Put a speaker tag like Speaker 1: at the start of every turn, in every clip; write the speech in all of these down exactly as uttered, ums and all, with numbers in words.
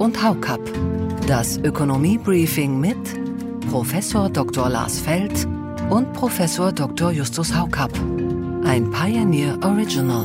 Speaker 1: und Haukapp. Das Ökonomie-Briefing mit Professor Doktor Lars Feld und Professor Doktor Justus Haukapp. Ein Pioneer Original.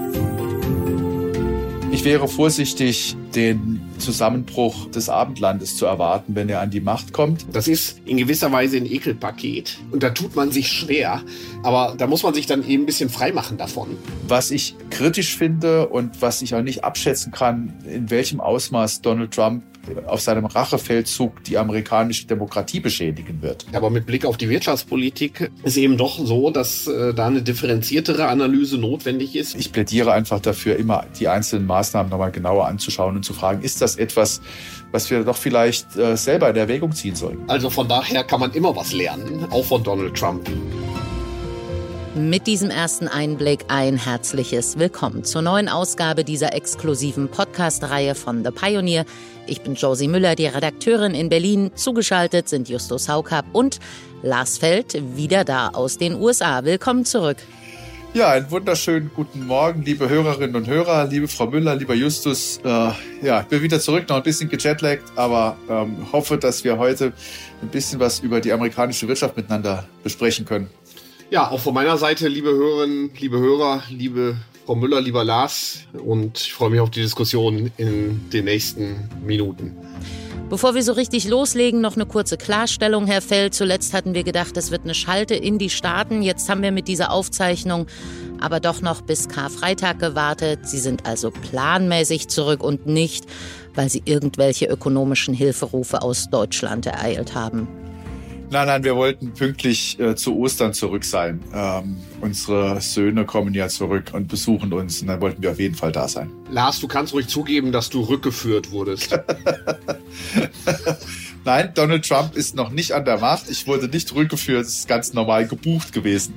Speaker 2: Ich wäre vorsichtig, den Zusammenbruch des Abendlandes zu erwarten, wenn er an die Macht kommt.
Speaker 3: Das ist in gewisser Weise ein Ekelpaket und da tut man sich schwer, aber da muss man sich dann eben ein bisschen freimachen davon.
Speaker 2: Was ich kritisch finde und was ich auch nicht abschätzen kann, in welchem Ausmaß Donald Trump auf seinem Rachefeldzug die amerikanische Demokratie beschädigen wird.
Speaker 3: Aber mit Blick auf die Wirtschaftspolitik ist eben doch so, dass äh, da eine differenziertere Analyse notwendig ist.
Speaker 2: Ich plädiere einfach dafür, immer die einzelnen Maßnahmen nochmal genauer anzuschauen und zu fragen, ist das etwas, was wir doch vielleicht äh, selber in Erwägung ziehen sollten?
Speaker 3: Also von daher kann man immer was lernen, auch von Donald Trump.
Speaker 4: Mit diesem ersten Einblick ein herzliches Willkommen zur neuen Ausgabe dieser exklusiven Podcast-Reihe von The Pioneer. Ich bin Josie Müller, die Redakteurin in Berlin. Zugeschaltet sind Justus Haukapp und Lars Feld, wieder da aus den U S A. Willkommen zurück.
Speaker 2: Ja, einen wunderschönen guten Morgen, liebe Hörerinnen und Hörer, liebe Frau Müller, lieber Justus. Äh, ja, ich bin wieder zurück, noch ein bisschen gejetlaggt, aber ähm, hoffe, dass wir heute ein bisschen was über die amerikanische Wirtschaft miteinander besprechen können.
Speaker 3: Ja, auch von meiner Seite, liebe Hörerinnen, liebe Hörer, liebe Frau Müller, lieber Lars, und ich freue mich auf die Diskussion in den nächsten Minuten.
Speaker 4: Bevor wir so richtig loslegen, noch eine kurze Klarstellung, Herr Feld. Zuletzt hatten wir gedacht, es wird eine Schalte in die Staaten. Jetzt haben wir mit dieser Aufzeichnung aber doch noch bis Karfreitag gewartet. Sie sind also planmäßig zurück und nicht, weil Sie irgendwelche ökonomischen Hilferufe aus Deutschland ereilt haben.
Speaker 2: Nein, nein, wir wollten pünktlich äh, zu Ostern zurück sein. Ähm, unsere Söhne kommen ja zurück und besuchen uns und dann wollten wir auf jeden Fall da sein.
Speaker 3: Lars, du kannst ruhig zugeben, dass du rückgeführt wurdest.
Speaker 2: Nein, Donald Trump ist noch nicht an der Macht. Ich wurde nicht rückgeführt, es ist ganz normal gebucht gewesen.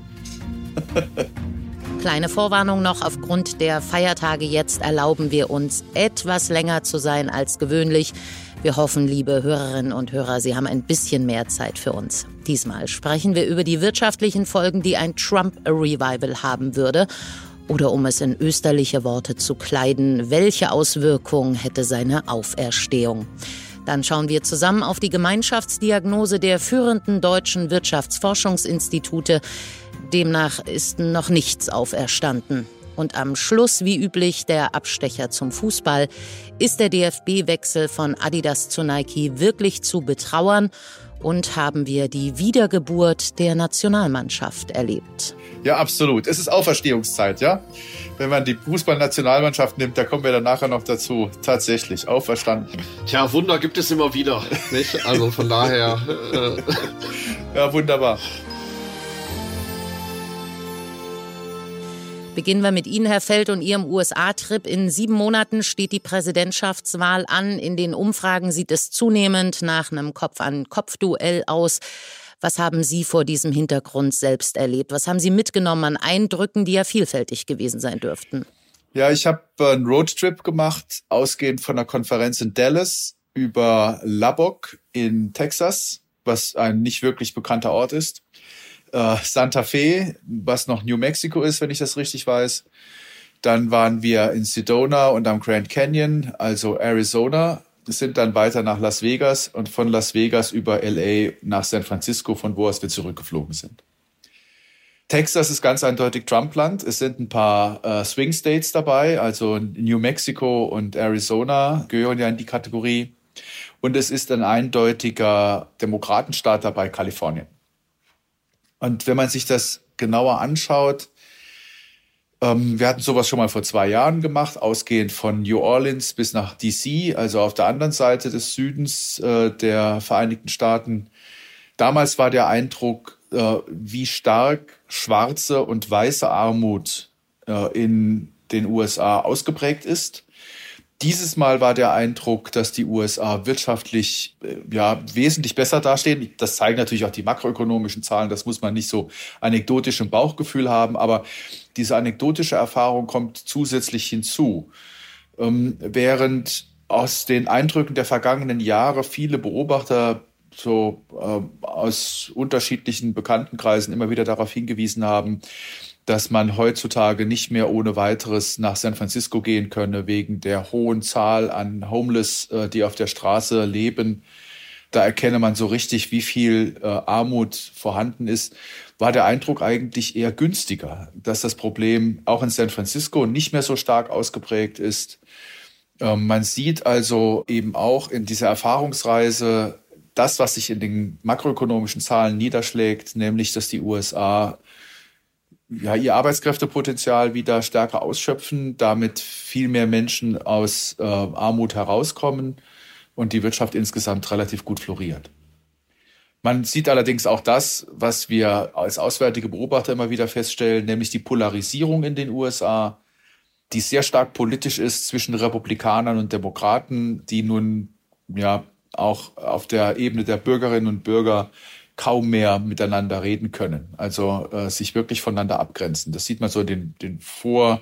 Speaker 4: Kleine Vorwarnung noch, aufgrund der Feiertage jetzt erlauben wir uns etwas länger zu sein als gewöhnlich. Wir hoffen, liebe Hörerinnen und Hörer, Sie haben ein bisschen mehr Zeit für uns. Diesmal sprechen wir über die wirtschaftlichen Folgen, die ein Trump-Revival haben würde. Oder um es in österliche Worte zu kleiden, welche Auswirkungen hätte seine Auferstehung? Dann schauen wir zusammen auf die Gemeinschaftsdiagnose der führenden deutschen Wirtschaftsforschungsinstitute. Demnach ist noch nichts auferstanden. Und am Schluss, wie üblich, der Abstecher zum Fußball. Ist der D F B-Wechsel von Adidas zu Nike wirklich zu betrauern? Und haben wir die Wiedergeburt der Nationalmannschaft erlebt?
Speaker 2: Ja, absolut. Es ist Auferstehungszeit, ja? Wenn man die Fußballnationalmannschaft nimmt, da kommen wir dann nachher noch dazu. Tatsächlich, auferstanden.
Speaker 3: Tja, Wunder gibt es immer wieder, nicht? Also von daher... Äh
Speaker 2: ja, wunderbar.
Speaker 4: Beginnen wir mit Ihnen, Herr Feld, und Ihrem U S A-Trip. In sieben Monaten steht die Präsidentschaftswahl an. In den Umfragen sieht es zunehmend nach einem Kopf-an-Kopf-Duell aus. Was haben Sie vor diesem Hintergrund selbst erlebt? Was haben Sie mitgenommen an Eindrücken, die ja vielfältig gewesen sein dürften?
Speaker 2: Ja, ich habe einen Roadtrip gemacht, ausgehend von einer Konferenz in Dallas über Lubbock in Texas, was ein nicht wirklich bekannter Ort ist. Santa Fe, was noch New Mexico ist, wenn ich das richtig weiß. Dann waren wir in Sedona und am Grand Canyon, also Arizona. Wir sind dann weiter nach Las Vegas und von Las Vegas über L A nach San Francisco, von wo aus wir zurückgeflogen sind. Texas ist ganz eindeutig Trump-Land. Es sind ein paar äh, Swing States dabei, also New Mexico und Arizona gehören ja in die Kategorie. Und es ist ein eindeutiger Demokratenstaat dabei, Kalifornien. Und wenn man sich das genauer anschaut, ähm, wir hatten sowas schon mal vor zwei Jahren gemacht, ausgehend von New Orleans bis nach D C, also auf der anderen Seite des Südens äh, der Vereinigten Staaten. Damals war der Eindruck, äh, wie stark schwarze und weiße Armut äh, in den U S A ausgeprägt ist. Dieses Mal war der Eindruck, dass die U S A wirtschaftlich ja wesentlich besser dastehen. Das zeigen natürlich auch die makroökonomischen Zahlen. Das muss man nicht so anekdotisch im Bauchgefühl haben. Aber diese anekdotische Erfahrung kommt zusätzlich hinzu. Ähm, während aus den Eindrücken der vergangenen Jahre viele Beobachter so äh, aus unterschiedlichen Bekanntenkreisen immer wieder darauf hingewiesen haben, dass man heutzutage nicht mehr ohne weiteres nach San Francisco gehen könne, wegen der hohen Zahl an Homeless, die auf der Straße leben. Da erkenne man so richtig, wie viel äh, Armut vorhanden ist, war der Eindruck eigentlich eher günstiger, dass das Problem auch in San Francisco nicht mehr so stark ausgeprägt ist. Ähm, man sieht also eben auch in dieser Erfahrungsreise das, was sich in den makroökonomischen Zahlen niederschlägt, nämlich, dass die U S A ja ihr Arbeitskräftepotenzial wieder stärker ausschöpfen, damit viel mehr Menschen aus äh, Armut herauskommen und die Wirtschaft insgesamt relativ gut floriert. Man sieht allerdings auch das, was wir als auswärtige Beobachter immer wieder feststellen, nämlich die Polarisierung in den U S A, die sehr stark politisch ist zwischen Republikanern und Demokraten, die nun ja auch auf der Ebene der Bürgerinnen und Bürger kaum mehr miteinander reden können, also äh, sich wirklich voneinander abgrenzen. Das sieht man so in den, den Vor-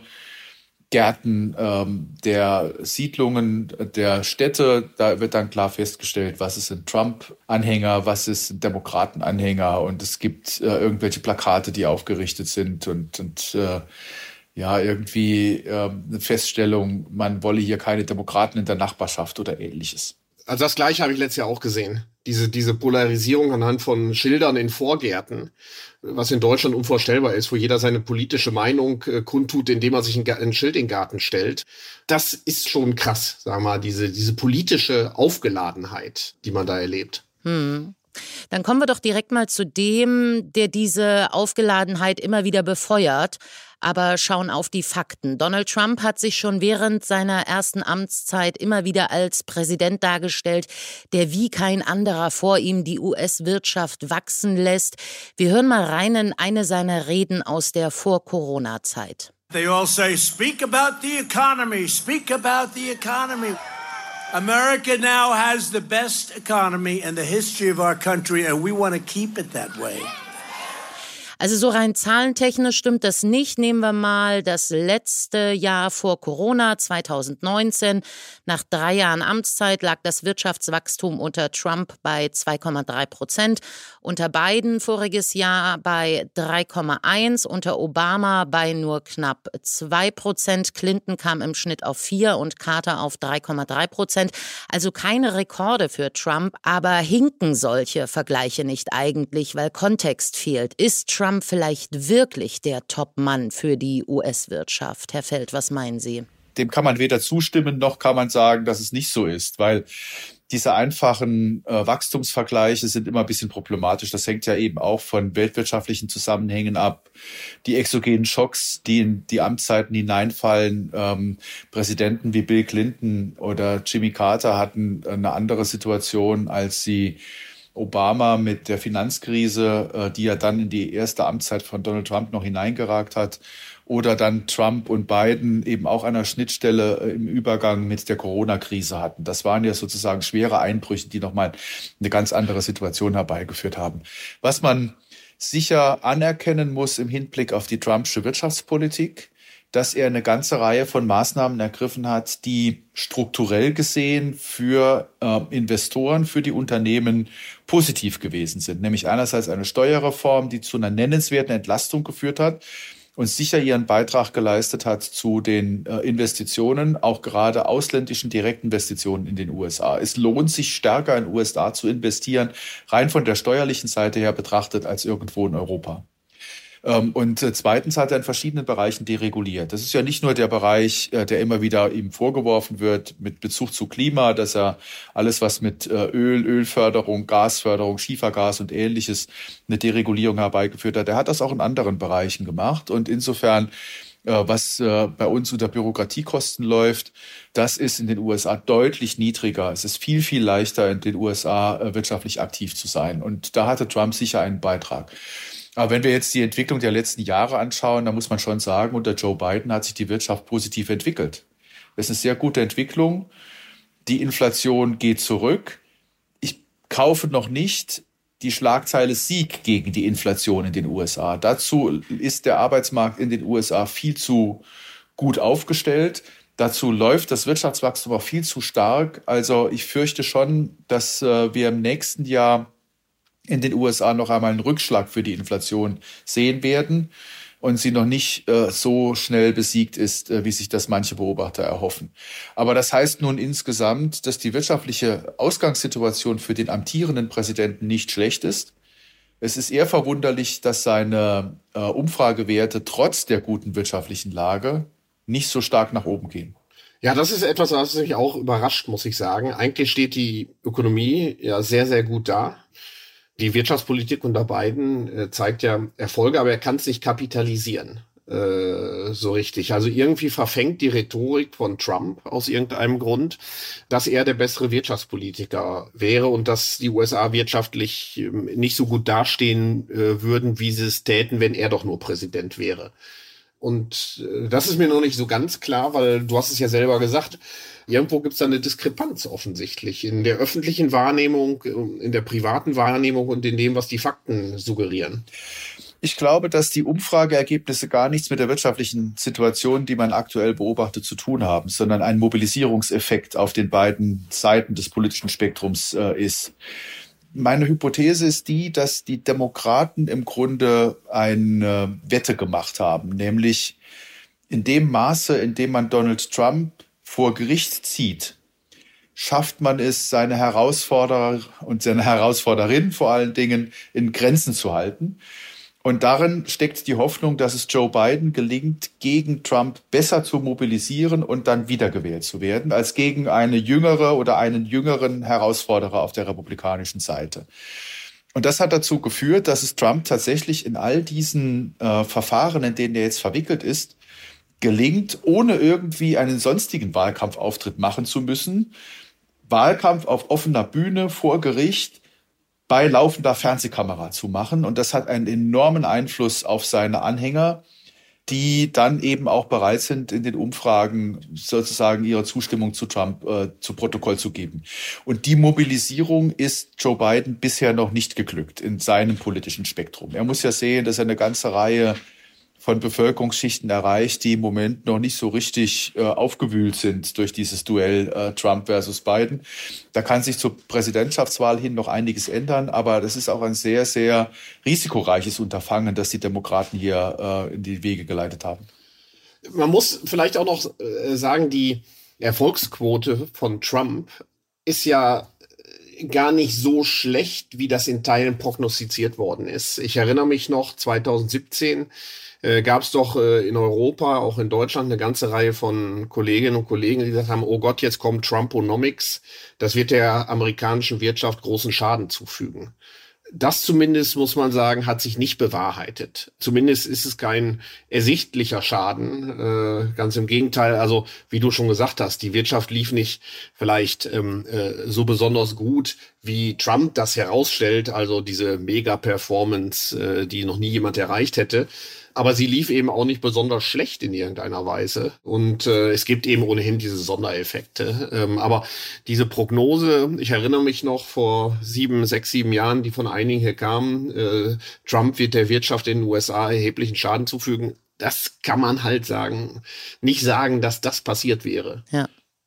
Speaker 2: Gärten ähm, der Siedlungen, der Städte, da wird dann klar festgestellt, was ist ein Trump-Anhänger, was ist ein Demokraten-Anhänger, und es gibt äh, irgendwelche Plakate, die aufgerichtet sind und, und äh, ja, irgendwie äh, eine Feststellung, man wolle hier keine Demokraten in der Nachbarschaft oder Ähnliches.
Speaker 3: Also das Gleiche habe ich letztes Jahr auch gesehen. Diese, diese Polarisierung anhand von Schildern in Vorgärten, was in Deutschland unvorstellbar ist, wo jeder seine politische Meinung äh, kundtut, indem er sich ein, ein Schild in den Garten stellt. Das ist schon krass, sagen wir mal, diese, diese politische Aufgeladenheit, die man da erlebt.
Speaker 4: Hm. Dann kommen wir doch direkt mal zu dem, der diese Aufgeladenheit immer wieder befeuert. Aber schauen auf die Fakten. Donald Trump hat sich schon während seiner ersten Amtszeit immer wieder als Präsident dargestellt, der wie kein anderer vor ihm die U S-Wirtschaft wachsen lässt. Wir hören mal rein in eine seiner Reden aus der Vor-Corona-Zeit.
Speaker 5: They all say, speak about the economy, speak about the economy. America now has the best economy in the history of our country, and we want to keep it that way.
Speaker 4: Also so rein zahlentechnisch stimmt das nicht. Nehmen wir mal das letzte Jahr vor Corona, zwanzig neunzehn. Nach drei Jahren Amtszeit lag das Wirtschaftswachstum unter Trump bei zwei Komma drei Prozent. Unter Biden voriges Jahr bei drei Komma eins, unter Obama bei nur knapp zwei Prozent. Clinton kam im Schnitt auf vier und Carter auf drei Komma drei Prozent. Also keine Rekorde für Trump, aber hinken solche Vergleiche nicht eigentlich, weil Kontext fehlt. Ist Trump vielleicht wirklich der Top-Mann für die U S-Wirtschaft? Herr Feld, was meinen Sie?
Speaker 2: Dem kann man weder zustimmen, noch kann man sagen, dass es nicht so ist, weil diese einfachen äh, Wachstumsvergleiche sind immer ein bisschen problematisch. Das hängt ja eben auch von weltwirtschaftlichen Zusammenhängen ab. Die exogenen Schocks, die in die Amtszeiten hineinfallen, ähm, Präsidenten wie Bill Clinton oder Jimmy Carter hatten eine andere Situation, als sie Obama mit der Finanzkrise, die ja dann in die erste Amtszeit von Donald Trump noch hineingeragt hat, oder dann Trump und Biden eben auch an der Schnittstelle im Übergang mit der Corona-Krise hatten. Das waren ja sozusagen schwere Einbrüche, die nochmal eine ganz andere Situation herbeigeführt haben. Was man sicher anerkennen muss im Hinblick auf die Trumpsche Wirtschaftspolitik, dass er eine ganze Reihe von Maßnahmen ergriffen hat, die strukturell gesehen für äh, Investoren, für die Unternehmen positiv gewesen sind. Nämlich einerseits eine Steuerreform, die zu einer nennenswerten Entlastung geführt hat und sicher ihren Beitrag geleistet hat zu den äh, Investitionen, auch gerade ausländischen Direktinvestitionen in den U S A. Es lohnt sich stärker in den U S A zu investieren, rein von der steuerlichen Seite her betrachtet, als irgendwo in Europa. Und zweitens hat er in verschiedenen Bereichen dereguliert. Das ist ja nicht nur der Bereich, der immer wieder ihm vorgeworfen wird mit Bezug zu Klima, dass er alles, was mit Öl, Ölförderung, Gasförderung, Schiefergas und Ähnliches eine Deregulierung herbeigeführt hat. Er hat das auch in anderen Bereichen gemacht. Und insofern, was bei uns unter Bürokratiekosten läuft, das ist in den U S A deutlich niedriger. Es ist viel, viel leichter, in den U S A wirtschaftlich aktiv zu sein. Und da hatte Trump sicher einen Beitrag. Aber wenn wir jetzt die Entwicklung der letzten Jahre anschauen, dann muss man schon sagen, unter Joe Biden hat sich die Wirtschaft positiv entwickelt. Das ist eine sehr gute Entwicklung. Die Inflation geht zurück. Ich kaufe noch nicht die Schlagzeile Sieg gegen die Inflation in den U S A. Dazu ist der Arbeitsmarkt in den U S A viel zu gut aufgestellt. Dazu läuft das Wirtschaftswachstum auch viel zu stark. Also ich fürchte schon, dass wir im nächsten Jahr in den U S A noch einmal einen Rückschlag für die Inflation sehen werden. und sie noch nicht äh, so schnell besiegt ist, äh, wie sich das manche Beobachter erhoffen. Aber das heißt nun insgesamt, dass die wirtschaftliche Ausgangssituation für den amtierenden Präsidenten nicht schlecht ist. Es ist eher verwunderlich, dass seine äh, Umfragewerte trotz der guten wirtschaftlichen Lage nicht so stark nach oben gehen.
Speaker 3: Ja, das ist etwas, was mich auch überrascht, muss ich sagen. Eigentlich steht die Ökonomie ja sehr, sehr gut da. Die Wirtschaftspolitik unter Biden äh, zeigt ja Erfolge, aber er kann es nicht kapitalisieren äh, so richtig. Also irgendwie verfängt die Rhetorik von Trump aus irgendeinem Grund, dass er der bessere Wirtschaftspolitiker wäre und dass die U S A wirtschaftlich äh, nicht so gut dastehen äh, würden, wie sie es täten, wenn er doch nur Präsident wäre. Und äh, das ist mir noch nicht so ganz klar, weil du hast es ja selber gesagt, irgendwo gibt es da eine Diskrepanz offensichtlich in der öffentlichen Wahrnehmung, in der privaten Wahrnehmung und in dem, was die Fakten suggerieren.
Speaker 2: Ich glaube, dass die Umfrageergebnisse gar nichts mit der wirtschaftlichen Situation, die man aktuell beobachtet, zu tun haben, sondern ein Mobilisierungseffekt auf den beiden Seiten des politischen Spektrums äh, ist. Meine Hypothese ist die, dass die Demokraten im Grunde eine Wette gemacht haben, nämlich in dem Maße, in dem man Donald Trump vor Gericht zieht, schafft man es, seine Herausforderer und seine Herausforderin vor allen Dingen in Grenzen zu halten. Und darin steckt die Hoffnung, dass es Joe Biden gelingt, gegen Trump besser zu mobilisieren und dann wiedergewählt zu werden, als gegen eine jüngere oder einen jüngeren Herausforderer auf der republikanischen Seite. Und das hat dazu geführt, dass es Trump tatsächlich in all diesen äh, Verfahren, in denen er jetzt verwickelt ist, gelingt, ohne irgendwie einen sonstigen Wahlkampfauftritt machen zu müssen, Wahlkampf auf offener Bühne vor Gericht bei laufender Fernsehkamera zu machen. Und das hat einen enormen Einfluss auf seine Anhänger, die dann eben auch bereit sind, in den Umfragen sozusagen ihre Zustimmung zu Trump äh, zu Protokoll zu geben. Und die Mobilisierung ist Joe Biden bisher noch nicht geglückt in seinem politischen Spektrum. Er muss ja sehen, dass er eine ganze Reihe von Bevölkerungsschichten erreicht, die im Moment noch nicht so richtig äh, aufgewühlt sind durch dieses Duell äh, Trump versus Biden. Da kann sich zur Präsidentschaftswahl hin noch einiges ändern, aber das ist auch ein sehr, sehr risikoreiches Unterfangen, das die Demokraten hier äh, in die Wege geleitet haben.
Speaker 3: Man muss vielleicht auch noch äh, sagen, die Erfolgsquote von Trump ist ja gar nicht so schlecht, wie das in Teilen prognostiziert worden ist. Ich erinnere mich noch, zwanzig siebzehn äh, gab es doch äh, in Europa, auch in Deutschland, eine ganze Reihe von Kolleginnen und Kollegen, die gesagt haben, oh Gott, jetzt kommt Trumponomics, das wird der amerikanischen Wirtschaft großen Schaden zufügen. Das zumindest, muss man sagen, hat sich nicht bewahrheitet. Zumindest ist es kein ersichtlicher Schaden. Äh, ganz im Gegenteil, also wie du schon gesagt hast, die Wirtschaft lief nicht vielleicht ähm, äh, so besonders gut, wie Trump das herausstellt, also diese Mega-Performance, äh, die noch nie jemand erreicht hätte. Aber sie lief eben auch nicht besonders schlecht in irgendeiner Weise. Und äh, es gibt eben ohnehin diese Sondereffekte. Ähm, aber diese Prognose, ich erinnere mich noch vor sieben, sechs, sieben Jahren, die von einigen hier kamen, äh, Trump wird der Wirtschaft in den U S A erheblichen Schaden zufügen. Das kann man halt sagen, nicht sagen, dass das passiert wäre.
Speaker 4: Ja.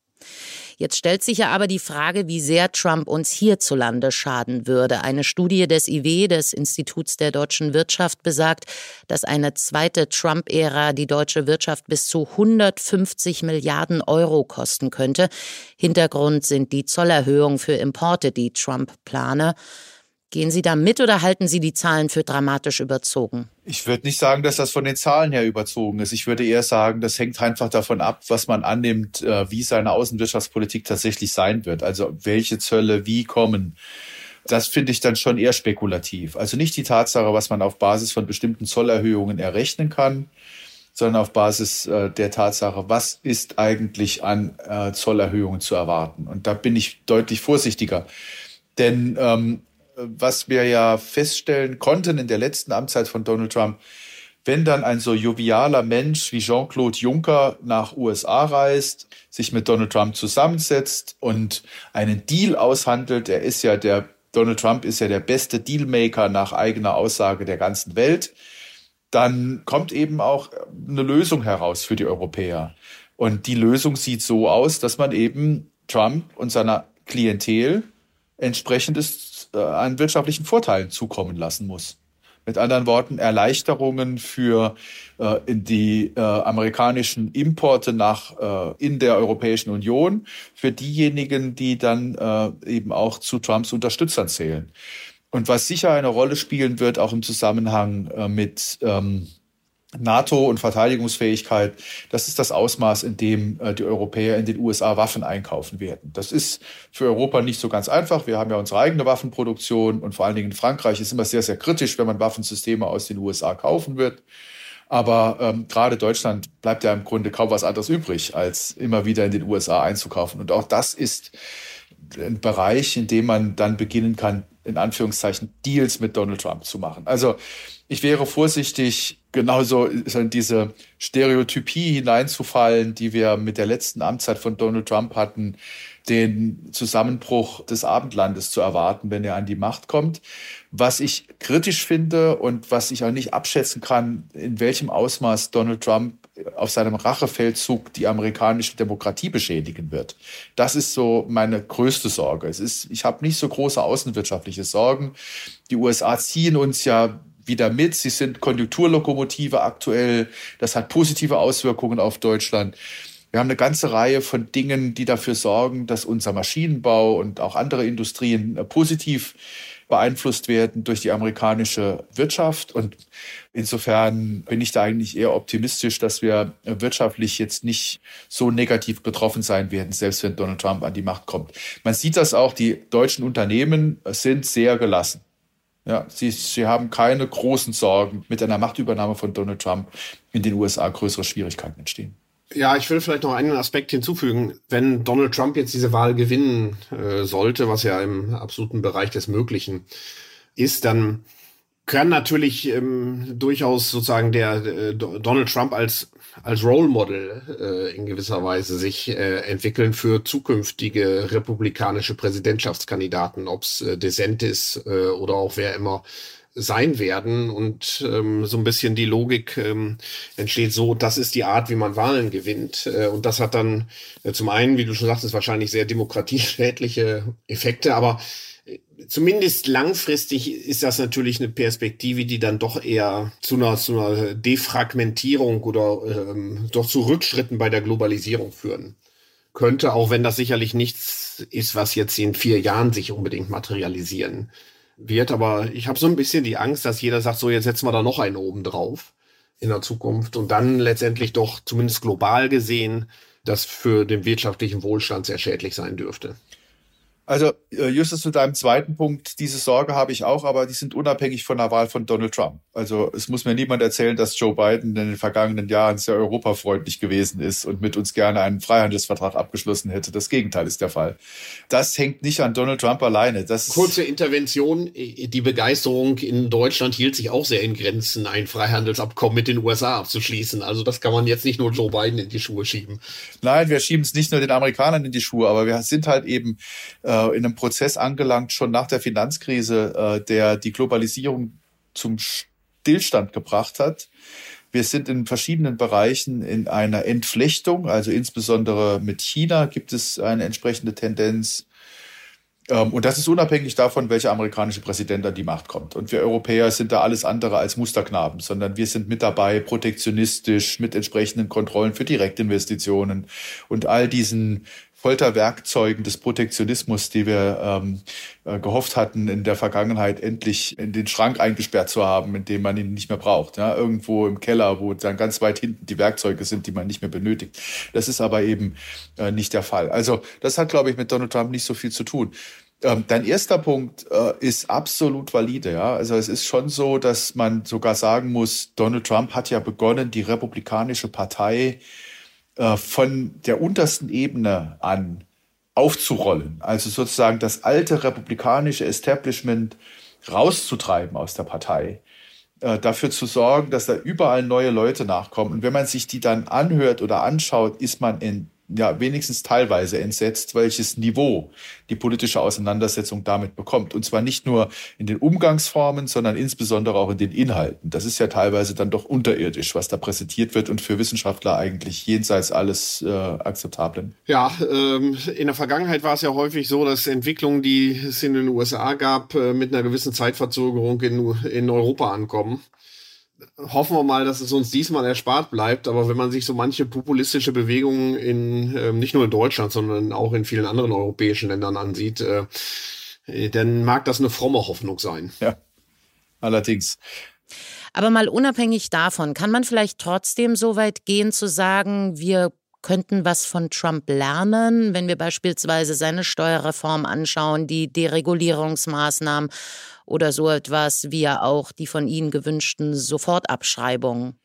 Speaker 4: Jetzt stellt sich ja aber die Frage, wie sehr Trump uns hierzulande schaden würde. Eine Studie des I W, des Instituts der deutschen Wirtschaft, besagt, dass eine zweite Trump-Ära die deutsche Wirtschaft bis zu hundertfünfzig Milliarden Euro kosten könnte. Hintergrund sind die Zollerhöhungen für Importe, die Trump plane. Gehen Sie da mit oder halten Sie die Zahlen für dramatisch überzogen?
Speaker 2: Ich würde nicht sagen, dass das von den Zahlen her überzogen ist. Ich würde eher sagen, das hängt einfach davon ab, was man annimmt, wie seine Außenwirtschaftspolitik tatsächlich sein wird. Also welche Zölle wie kommen. Das finde ich dann schon eher spekulativ. Also nicht die Tatsache, was man auf Basis von bestimmten Zollerhöhungen errechnen kann, sondern auf Basis der Tatsache, was ist eigentlich an Zollerhöhungen zu erwarten. Und da bin ich deutlich vorsichtiger. Denn ähm, was wir ja feststellen konnten in der letzten Amtszeit von Donald Trump, wenn dann ein so jovialer Mensch wie Jean-Claude Juncker nach U S A reist, sich mit Donald Trump zusammensetzt und einen Deal aushandelt, er ist ja der, Donald Trump ist ja der beste Dealmaker nach eigener Aussage der ganzen Welt, dann kommt eben auch eine Lösung heraus für die Europäer. Und die Lösung sieht so aus, dass man eben Trump und seiner Klientel entsprechendes einen wirtschaftlichen Vorteil zukommen lassen muss. Mit anderen Worten, Erleichterungen für äh, in die äh, amerikanischen Importe nach äh, in der Europäischen Union für diejenigen, die dann äh, eben auch zu Trumps Unterstützern zählen. Und was sicher eine Rolle spielen wird, auch im Zusammenhang äh, mit ähm, NATO und Verteidigungsfähigkeit, das ist das Ausmaß, in dem äh, die Europäer in den U S A Waffen einkaufen werden. Das ist für Europa nicht so ganz einfach. Wir haben ja unsere eigene Waffenproduktion und vor allen Dingen in Frankreich ist immer sehr, sehr kritisch, wenn man Waffensysteme aus den U S A kaufen wird. Aber ähm, gerade Deutschland bleibt ja im Grunde kaum was anderes übrig, als immer wieder in den U S A einzukaufen. Und auch das ist ein Bereich, in dem man dann beginnen kann, in Anführungszeichen Deals mit Donald Trump zu machen. Also ich wäre vorsichtig, genauso in diese Stereotypie hineinzufallen, die wir mit der letzten Amtszeit von Donald Trump hatten, den Zusammenbruch des Abendlandes zu erwarten, wenn er an die Macht kommt. Was ich kritisch finde und was ich auch nicht abschätzen kann, in welchem Ausmaß Donald Trump auf seinem Rachefeldzug die amerikanische Demokratie beschädigen wird. Das ist so meine größte Sorge. Es ist, ich habe nicht so große außenwirtschaftliche Sorgen. Die U S A ziehen uns ja wieder mit. Sie sind Konjunkturlokomotive aktuell. Das hat positive Auswirkungen auf Deutschland. Wir haben eine ganze Reihe von Dingen, die dafür sorgen, dass unser Maschinenbau und auch andere Industrien positiv beeinflusst werden durch die amerikanische Wirtschaft. Und insofern bin ich da eigentlich eher optimistisch, dass wir wirtschaftlich jetzt nicht so negativ betroffen sein werden, selbst wenn Donald Trump an die Macht kommt. Man sieht das auch, die deutschen Unternehmen sind sehr gelassen. Ja, sie, sie haben keine großen Sorgen, mit einer Machtübernahme von Donald Trump in den U S A größere Schwierigkeiten entstehen.
Speaker 3: Ja, ich will vielleicht noch einen Aspekt hinzufügen. Wenn Donald Trump jetzt diese Wahl gewinnen äh, sollte, was ja im absoluten Bereich des Möglichen ist, dann kann natürlich ähm, durchaus sozusagen der äh, Donald Trump als als Role Model äh, in gewisser Weise sich äh, entwickeln für zukünftige republikanische Präsidentschaftskandidaten, ob es äh, DeSantis äh, oder auch wer immer sein werden. Und ähm, so ein bisschen die Logik ähm, entsteht so, das ist die Art, wie man Wahlen gewinnt. Äh, und das hat dann äh, zum einen, wie du schon sagtest, wahrscheinlich sehr demokratieschädliche Effekte, aber zumindest langfristig ist das natürlich eine Perspektive, die dann doch eher zu einer, zu einer Defragmentierung oder ähm, doch zu Rückschritten bei der Globalisierung führen könnte, auch wenn das sicherlich nichts ist, was jetzt in vier Jahren sich unbedingt materialisieren wird. Aber ich habe so ein bisschen die Angst, dass jeder sagt, so jetzt setzen wir da noch einen oben drauf in der Zukunft und dann letztendlich doch zumindest global gesehen das für den wirtschaftlichen Wohlstand sehr schädlich sein dürfte.
Speaker 2: Also Justus, zu deinem zweiten Punkt, diese Sorge habe ich auch, aber die sind unabhängig von der Wahl von Donald Trump. Also es muss mir niemand erzählen, dass Joe Biden in den vergangenen Jahren sehr europafreundlich gewesen ist und mit uns gerne einen Freihandelsvertrag abgeschlossen hätte. Das Gegenteil ist der Fall. Das hängt nicht an Donald Trump alleine. Das
Speaker 3: Kurze Intervention. Die Begeisterung in Deutschland hielt sich auch sehr in Grenzen, ein Freihandelsabkommen mit den U S A abzuschließen. Also das kann man jetzt nicht nur Joe Biden in die Schuhe schieben.
Speaker 2: Nein, wir schieben es nicht nur den Amerikanern in die Schuhe, aber wir sind halt eben äh, in einem Prozess angelangt, schon nach der Finanzkrise, äh, der die Globalisierung zum Stillstand gebracht hat. Wir sind in verschiedenen Bereichen in einer Entflechtung, also insbesondere mit China gibt es eine entsprechende Tendenz. Ähm, und das ist unabhängig davon, welcher amerikanische Präsident an die Macht kommt. Und wir Europäer sind da alles andere als Musterknaben, sondern wir sind mit dabei, protektionistisch, mit entsprechenden Kontrollen für Direktinvestitionen und all diesen Folterwerkzeugen des Protektionismus, die wir ähm, äh, gehofft hatten, in der Vergangenheit endlich in den Schrank eingesperrt zu haben, in dem man ihn nicht mehr braucht. Ja? Irgendwo im Keller, wo dann ganz weit hinten die Werkzeuge sind, die man nicht mehr benötigt. Das ist aber eben äh, nicht der Fall. Also das hat, glaube ich, mit Donald Trump nicht so viel zu tun. Ähm, dein erster Punkt äh, ist absolut valide. Ja? Also es ist schon so, dass man sogar sagen muss, Donald Trump hat ja begonnen, die Republikanische Partei von der untersten Ebene an aufzurollen. Also sozusagen das alte republikanische Establishment rauszutreiben aus der Partei. Äh, dafür zu sorgen, dass da überall neue Leute nachkommen. Und wenn man sich die dann anhört oder anschaut, ist man in ja wenigstens teilweise entsetzt, welches Niveau die politische Auseinandersetzung damit bekommt. Und zwar nicht nur in den Umgangsformen, sondern insbesondere auch in den Inhalten. Das ist ja teilweise dann doch unterirdisch, was da präsentiert wird und für Wissenschaftler eigentlich jenseits alles äh, Akzeptablen.
Speaker 3: Ja, ähm, in der Vergangenheit war es ja häufig so, dass Entwicklungen, die es in den U S A gab, äh, mit einer gewissen Zeitverzögerung in, in Europa ankommen. Hoffen wir mal, dass es uns diesmal erspart bleibt. Aber wenn man sich so manche populistische Bewegungen in äh, nicht nur in Deutschland, sondern auch in vielen anderen europäischen Ländern ansieht, äh, dann mag das eine fromme Hoffnung sein.
Speaker 2: Ja, allerdings.
Speaker 4: Aber mal unabhängig davon, kann man vielleicht trotzdem so weit gehen zu sagen, wir könnten was von Trump lernen, wenn wir beispielsweise seine Steuerreform anschauen, die Deregulierungsmaßnahmen oder so etwas wie ja auch die von Ihnen gewünschten Sofortabschreibungen?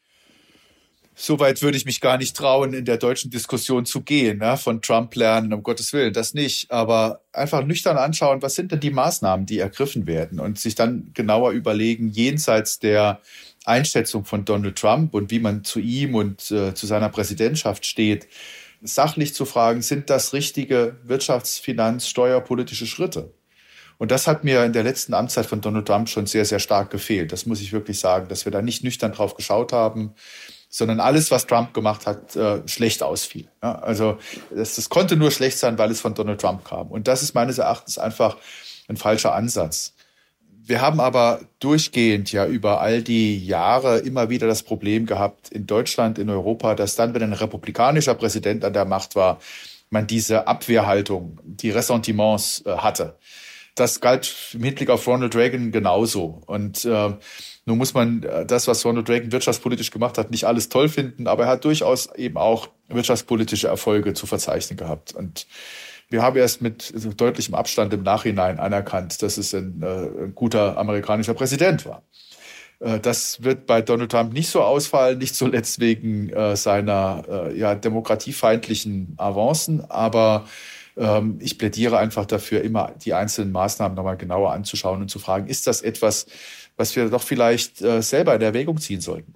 Speaker 2: Soweit würde ich mich gar nicht trauen, in der deutschen Diskussion zu gehen, ne? Von Trump lernen, um Gottes Willen, das nicht. Aber einfach nüchtern anschauen, was sind denn die Maßnahmen, die ergriffen werden und sich dann genauer überlegen, jenseits der Einschätzung von Donald Trump und wie man zu ihm und äh, zu seiner Präsidentschaft steht, sachlich zu fragen, sind das richtige Wirtschafts-, Finanz-, steuerpolitische Schritte? Und das hat mir in der letzten Amtszeit von Donald Trump schon sehr, sehr stark gefehlt. Das muss ich wirklich sagen, dass wir da nicht nüchtern drauf geschaut haben, sondern alles, was Trump gemacht hat, äh, schlecht ausfiel. Ja, also das, das konnte nur schlecht sein, weil es von Donald Trump kam. Und das ist meines Erachtens einfach ein falscher Ansatz. Wir haben aber durchgehend ja über all die Jahre immer wieder das Problem gehabt in Deutschland, in Europa, dass dann, wenn ein republikanischer Präsident an der Macht war, man diese Abwehrhaltung, die Ressentiments äh, hatte. Das galt im Hinblick auf Ronald Reagan genauso. Und äh, nun muss man das, was Ronald Reagan wirtschaftspolitisch gemacht hat, nicht alles toll finden, aber er hat durchaus eben auch wirtschaftspolitische Erfolge zu verzeichnen gehabt. Und wir haben erst mit deutlichem Abstand im Nachhinein anerkannt, dass es ein, äh, ein guter amerikanischer Präsident war. Äh, das wird bei Donald Trump nicht so ausfallen, nicht zuletzt wegen äh, seiner äh, ja, demokratiefeindlichen Avancen, aber ähm, ich plädiere einfach dafür, immer die einzelnen Maßnahmen nochmal genauer anzuschauen und zu fragen, ist das etwas, was wir doch vielleicht äh, selber in Erwägung ziehen sollten?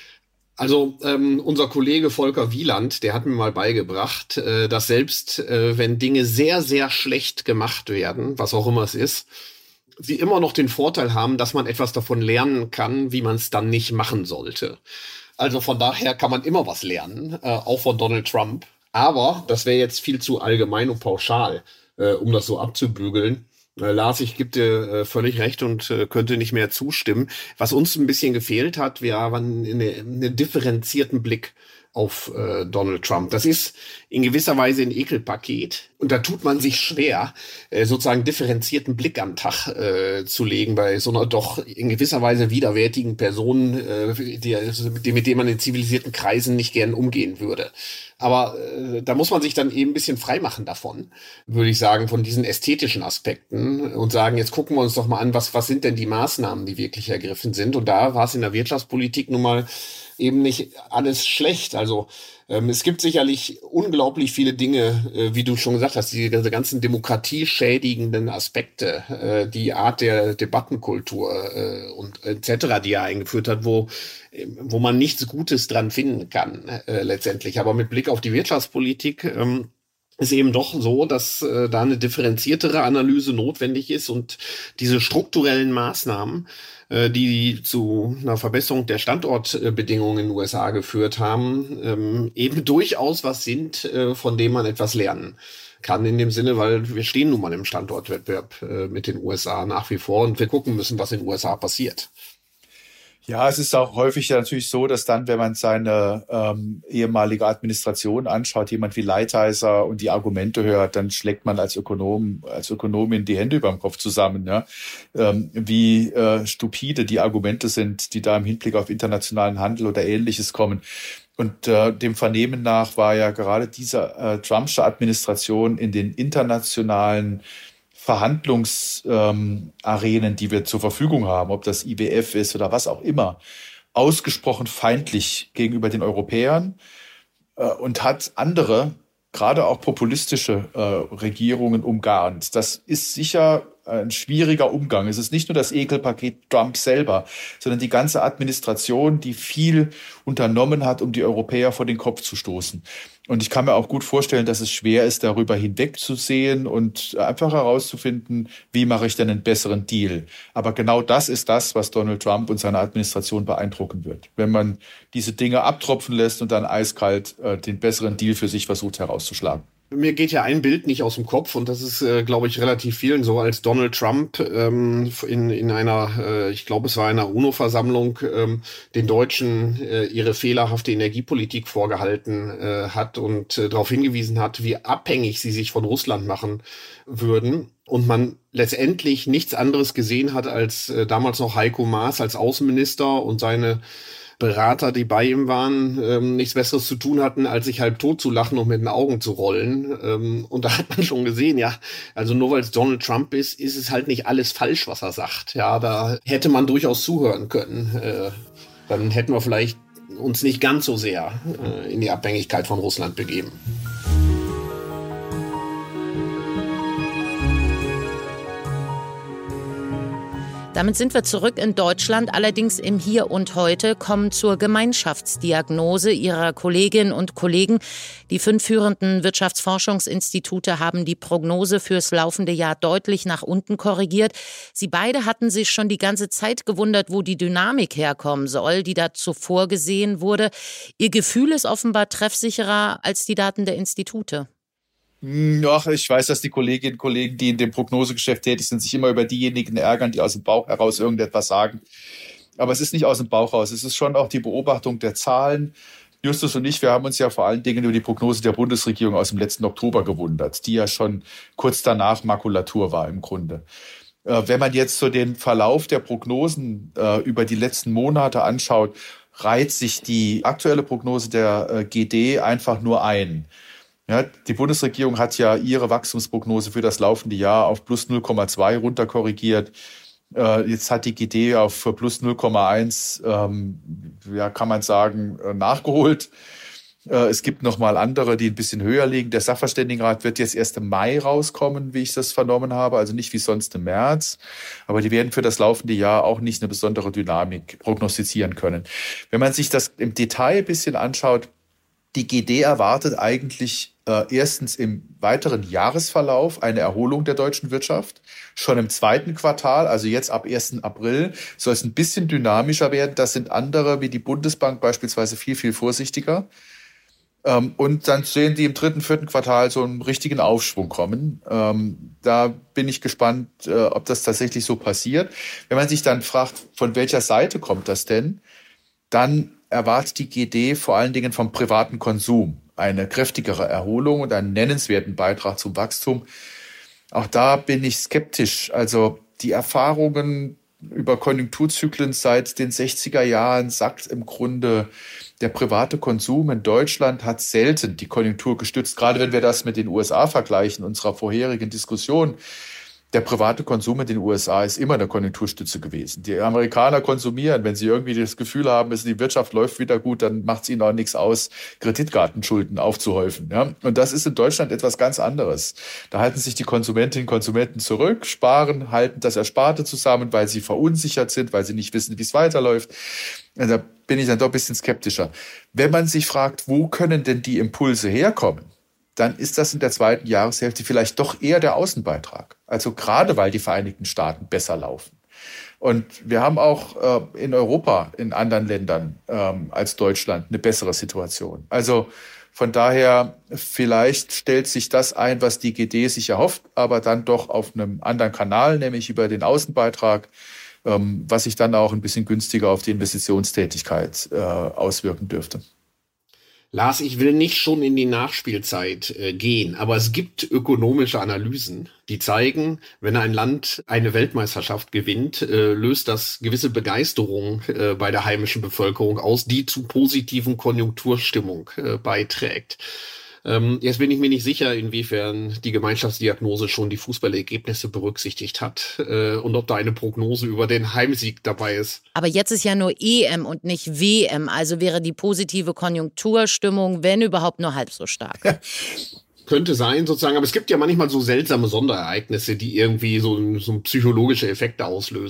Speaker 3: Also ähm, unser Kollege Volker Wieland, der hat mir mal beigebracht, äh, dass selbst äh, wenn Dinge sehr, sehr schlecht gemacht werden, was auch immer es ist, sie immer noch den Vorteil haben, dass man etwas davon lernen kann, wie man es dann nicht machen sollte. Also von daher kann man immer was lernen, äh, auch von Donald Trump. Aber das wäre jetzt viel zu allgemein und pauschal, äh, um das so abzubügeln. Äh, Lars, ich gebe dir äh, völlig recht und äh, könnte nicht mehr zustimmen. Was uns ein bisschen gefehlt hat, wir haben einen differenzierten Blick auf äh, Donald Trump. Das ist in gewisser Weise ein Ekelpaket. Und da tut man sich schwer, äh, sozusagen differenzierten Blick am Tag äh, zu legen bei so einer doch in gewisser Weise widerwärtigen Person, äh, die, die, mit dem man in zivilisierten Kreisen nicht gern umgehen würde. Aber äh, da muss man sich dann eben ein bisschen freimachen davon, würde ich sagen, von diesen ästhetischen Aspekten und sagen, jetzt gucken wir uns doch mal an, was, was sind denn die Maßnahmen, die wirklich ergriffen sind. Und da war es in der Wirtschaftspolitik nun mal eben nicht alles schlecht. Also ähm, es gibt sicherlich unglaublich viele Dinge, äh, wie du schon gesagt hast, diese, diese ganzen demokratieschädigenden Aspekte, äh, die Art der Debattenkultur äh, und et cetera, die er eingeführt hat, wo wo man nichts Gutes dran finden kann äh, letztendlich. Aber mit Blick auf die Wirtschaftspolitik ähm, ist eben doch so, dass äh, da eine differenziertere Analyse notwendig ist und diese strukturellen Maßnahmen, äh, die zu einer Verbesserung der Standortbedingungen in den U S A geführt haben, ähm, eben durchaus was sind, äh, von dem man etwas lernen kann in dem Sinne, weil wir stehen nun mal im Standortwettbewerb äh, mit den U S A nach wie vor und wir gucken müssen, was in den U S A passiert.
Speaker 2: Ja, es ist auch häufig ja natürlich so, dass dann, wenn man seine ähm, ehemalige Administration anschaut, jemand wie Lighthizer und die Argumente hört, dann schlägt man als Ökonom, als Ökonomin die Hände über dem Kopf zusammen, ja? ähm, wie äh, stupide die Argumente sind, die da im Hinblick auf internationalen Handel oder Ähnliches kommen. Und äh, dem Vernehmen nach war ja gerade diese äh, Trumpsche Administration in den internationalen Verhandlungsarenen, ähm, die wir zur Verfügung haben, ob das I W F ist oder was auch immer, ausgesprochen feindlich gegenüber den Europäern äh, und hat andere, gerade auch populistische äh, Regierungen umgarnt. Das ist sicher ein schwieriger Umgang. Es ist nicht nur das Ekelpaket Trump selber, sondern die ganze Administration, die viel unternommen hat, um die Europäer vor den Kopf zu stoßen. Und ich kann mir auch gut vorstellen, dass es schwer ist, darüber hinwegzusehen und einfach herauszufinden, wie mache ich denn einen besseren Deal. Aber genau das ist das, was Donald Trump und seine Administration beeindrucken wird. Wenn man diese Dinge abtropfen lässt und dann eiskalt äh, den besseren Deal für sich versucht herauszuschlagen.
Speaker 3: Mir geht ja ein Bild nicht aus dem Kopf und das ist, äh, glaube ich, relativ vielen so, als Donald Trump ähm, in in einer, äh, ich glaube, es war einer UNO-Versammlung, ähm, den Deutschen äh, ihre fehlerhafte Energiepolitik vorgehalten äh, hat und äh, darauf hingewiesen hat, wie abhängig sie sich von Russland machen würden. Und man letztendlich nichts anderes gesehen hat als äh, damals noch Heiko Maas als Außenminister und seine Berater, die bei ihm waren, ähm, nichts Besseres zu tun hatten, als sich halb tot zu lachen und mit den Augen zu rollen. Ähm, und da hat man schon gesehen, ja, also nur weil es Donald Trump ist, ist es halt nicht alles falsch, was er sagt. Ja, da hätte man durchaus zuhören können. Äh, dann hätten wir vielleicht uns nicht ganz so sehr äh, in die Abhängigkeit von Russland begeben.
Speaker 4: Damit sind wir zurück in Deutschland, allerdings im Hier und Heute, kommen zur Gemeinschaftsdiagnose Ihrer Kolleginnen und Kollegen. Die fünf führenden Wirtschaftsforschungsinstitute haben die Prognose fürs laufende Jahr deutlich nach unten korrigiert. Sie beide hatten sich schon die ganze Zeit gewundert, wo die Dynamik herkommen soll, die da zuvor gesehen wurde. Ihr Gefühl ist offenbar treffsicherer als die Daten der Institute.
Speaker 2: Ach, ich weiß, dass die Kolleginnen und Kollegen, die in dem Prognosegeschäft tätig sind, sich immer über diejenigen ärgern, die aus dem Bauch heraus irgendetwas sagen. Aber es ist nicht aus dem Bauch raus. Es ist schon auch die Beobachtung der Zahlen. Justus und ich, wir haben uns ja vor allen Dingen über die Prognose der Bundesregierung aus dem letzten Oktober gewundert, die ja schon kurz danach Makulatur war im Grunde. Wenn man jetzt so den Verlauf der Prognosen über die letzten Monate anschaut, reiht sich die aktuelle Prognose der G D einfach nur ein. Ja, die Bundesregierung hat ja ihre Wachstumsprognose für das laufende Jahr auf plus null Komma zwei runterkorrigiert. Äh, jetzt hat die G D auf plus null Komma eins, ähm, ja, kann man sagen, äh, nachgeholt. Äh, es gibt noch mal andere, die ein bisschen höher liegen. Der Sachverständigenrat wird jetzt erst im Mai rauskommen, wie ich das vernommen habe, also nicht wie sonst im März. Aber die werden für das laufende Jahr auch nicht eine besondere Dynamik prognostizieren können. Wenn man sich das im Detail ein bisschen anschaut, die G D erwartet eigentlich äh, erstens im weiteren Jahresverlauf eine Erholung der deutschen Wirtschaft. Schon im zweiten Quartal, also jetzt ab ersten April, soll es ein bisschen dynamischer werden. Das sind andere, wie die Bundesbank beispielsweise, viel, viel vorsichtiger. Ähm, und dann sehen die im dritten, vierten Quartal so einen richtigen Aufschwung kommen. Ähm, da bin ich gespannt, äh, ob das tatsächlich so passiert. Wenn man sich dann fragt, von welcher Seite kommt das denn, dann erwartet die G D vor allen Dingen vom privaten Konsum eine kräftigere Erholung und einen nennenswerten Beitrag zum Wachstum. Auch da bin ich skeptisch. Also die Erfahrungen über Konjunkturzyklen seit den sechziger Jahren sagt im Grunde, der private Konsum in Deutschland hat selten die Konjunktur gestützt. Gerade wenn wir das mit den U S A vergleichen, unserer vorherigen Diskussion. Der private Konsum in den U S A ist immer eine Konjunkturstütze gewesen. Die Amerikaner konsumieren, wenn sie irgendwie das Gefühl haben, die Wirtschaft läuft wieder gut, dann macht es ihnen auch nichts aus, Kreditkartenschulden aufzuhäufen. Ja? Und das ist in Deutschland etwas ganz anderes. Da halten sich die Konsumentinnen und Konsumenten zurück, sparen, halten das Ersparte zusammen, weil sie verunsichert sind, weil sie nicht wissen, wie es weiterläuft. Und da bin ich dann doch ein bisschen skeptischer. Wenn man sich fragt, wo können denn die Impulse herkommen, dann ist das in der zweiten Jahreshälfte vielleicht doch eher der Außenbeitrag. Also gerade, weil die Vereinigten Staaten besser laufen. Und wir haben auch äh, in Europa, in anderen Ländern ähm, als Deutschland eine bessere Situation. Also von daher, vielleicht stellt sich das ein, was die G D sich erhofft, aber dann doch auf einem anderen Kanal, nämlich über den Außenbeitrag, ähm, was sich dann auch ein bisschen günstiger auf die Investitionstätigkeit äh, auswirken dürfte.
Speaker 3: Lars, ich will nicht schon in die Nachspielzeit äh, gehen, aber es gibt ökonomische Analysen, die zeigen, wenn ein Land eine Weltmeisterschaft gewinnt, äh, löst das gewisse Begeisterung äh, bei der heimischen Bevölkerung aus, die zu positiven Konjunkturstimmung äh, beiträgt. Ähm, jetzt bin ich mir nicht sicher, inwiefern die Gemeinschaftsdiagnose schon die Fußballergebnisse berücksichtigt hat äh, und ob da eine Prognose über den Heimsieg dabei ist.
Speaker 4: Aber jetzt ist ja nur E M und nicht W M, also wäre die positive Konjunkturstimmung, wenn überhaupt, nur halb so stark.
Speaker 3: Ja. Könnte sein, sozusagen, aber es gibt ja manchmal so seltsame Sonderereignisse, die irgendwie so, so psychologische Effekte auslösen.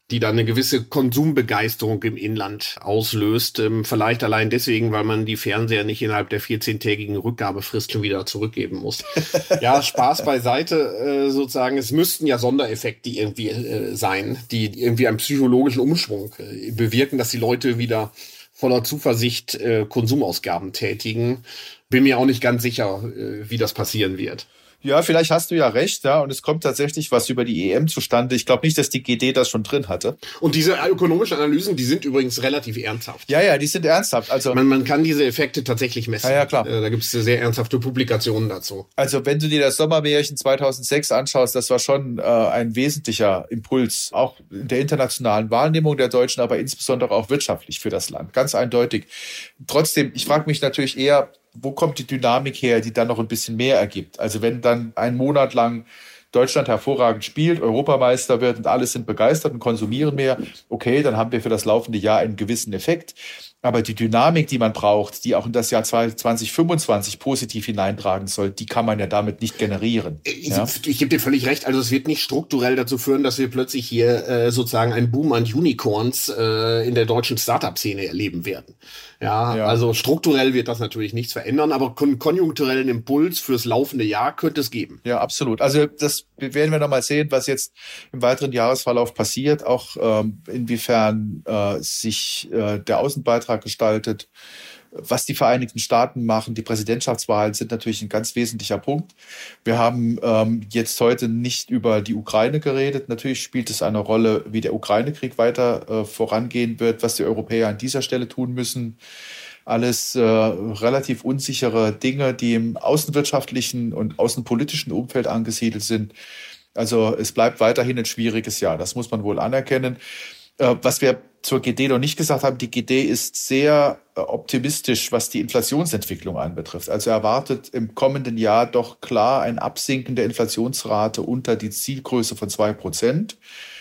Speaker 3: die dann eine gewisse Konsumbegeisterung im Inland auslöst. Ähm, vielleicht allein deswegen, weil man die Fernseher nicht innerhalb der vierzehntägigen Rückgabefrist schon wieder zurückgeben muss. Ja, Spaß beiseite äh, sozusagen. Es müssten ja Sondereffekte irgendwie äh, sein, die irgendwie einen psychologischen Umschwung äh, bewirken, dass die Leute wieder voller Zuversicht äh, Konsumausgaben tätigen. Bin mir auch nicht ganz sicher, äh, wie das passieren wird.
Speaker 2: Ja, vielleicht hast du ja recht, ja, und es kommt tatsächlich was über die E M zustande. Ich glaube nicht, dass die G D das schon drin hatte.
Speaker 3: Und diese ökonomischen Analysen, die sind übrigens relativ ernsthaft.
Speaker 2: Ja, ja, die sind ernsthaft. Also
Speaker 3: man, man kann diese Effekte tatsächlich messen.
Speaker 2: Ja, ja, klar.
Speaker 3: Da gibt es sehr ernsthafte Publikationen dazu.
Speaker 2: Also wenn du dir das Sommermärchen zweitausendsechs anschaust, das war schon äh, ein wesentlicher Impuls, auch in der internationalen Wahrnehmung der Deutschen, aber insbesondere auch wirtschaftlich für das Land. Ganz eindeutig. Trotzdem, ich frage mich natürlich eher, wo kommt die Dynamik her, die dann noch ein bisschen mehr ergibt? Also wenn dann einen Monat lang Deutschland hervorragend spielt, Europameister wird und alle sind begeistert und konsumieren mehr, okay, dann haben wir für das laufende Jahr einen gewissen Effekt. Aber die Dynamik, die man braucht, die auch in das Jahr zwanzig fünfundzwanzig positiv hineintragen soll, die kann man ja damit nicht generieren.
Speaker 3: Ich,
Speaker 2: ja?
Speaker 3: ich gebe dir völlig recht. Also es wird nicht strukturell dazu führen, dass wir plötzlich hier äh, sozusagen einen Boom an Unicorns äh, in der deutschen Startup-Szene erleben werden. Ja, ja, also strukturell wird das natürlich nichts verändern, aber kon- konjunkturellen Impuls fürs laufende Jahr könnte es geben.
Speaker 2: Ja, absolut. Also das werden wir noch mal sehen, was jetzt im weiteren Jahresverlauf passiert, auch ähm, inwiefern äh, sich äh, der Außenbeitrag gestaltet, was die Vereinigten Staaten machen. Die Präsidentschaftswahlen sind natürlich ein ganz wesentlicher Punkt. Wir haben ähm, jetzt heute nicht über die Ukraine geredet. Natürlich spielt es eine Rolle, wie der Ukraine-Krieg weiter äh, vorangehen wird, was die Europäer an dieser Stelle tun müssen. Alles äh, relativ unsichere Dinge, die im außenwirtschaftlichen und außenpolitischen Umfeld angesiedelt sind. Also es bleibt weiterhin ein schwieriges Jahr. Das muss man wohl anerkennen. Äh, was wir zur G D noch nicht gesagt haben, die G D ist sehr äh, optimistisch, was die Inflationsentwicklung anbetrifft. Also erwartet im kommenden Jahr doch klar ein Absinken der Inflationsrate unter die Zielgröße von zwei Prozent,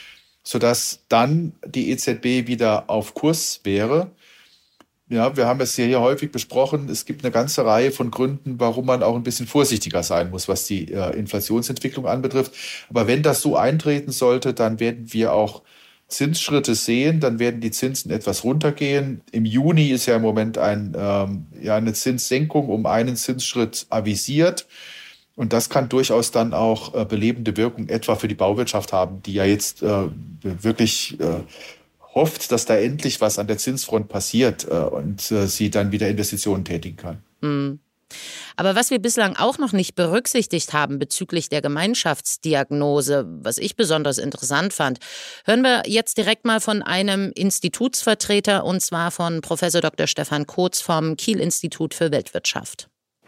Speaker 2: sodass dann die E Z B wieder auf Kurs wäre. Ja, wir haben es hier häufig besprochen. Es gibt eine ganze Reihe von Gründen, warum man auch ein bisschen vorsichtiger sein muss, was die äh, Inflationsentwicklung anbetrifft. Aber wenn das so eintreten sollte, dann werden wir auch Zinsschritte sehen, dann werden die Zinsen etwas runtergehen. Im Juni ist ja im Moment ein, ähm, ja, eine Zinssenkung um einen Zinsschritt avisiert. Und das kann durchaus dann auch äh, belebende Wirkung etwa für die Bauwirtschaft haben, die ja jetzt äh, wirklich äh, hofft, dass da endlich was an der Zinsfront passiert äh, und äh, sie dann wieder Investitionen tätigen kann.
Speaker 4: Mhm. Aber was wir bislang auch noch nicht berücksichtigt haben bezüglich der Gemeinschaftsdiagnose, was ich besonders interessant fand, hören wir jetzt direkt mal von einem Institutsvertreter, und zwar von Professor Doktor Stefan Kotz vom Kiel-Institut für Weltwirtschaft.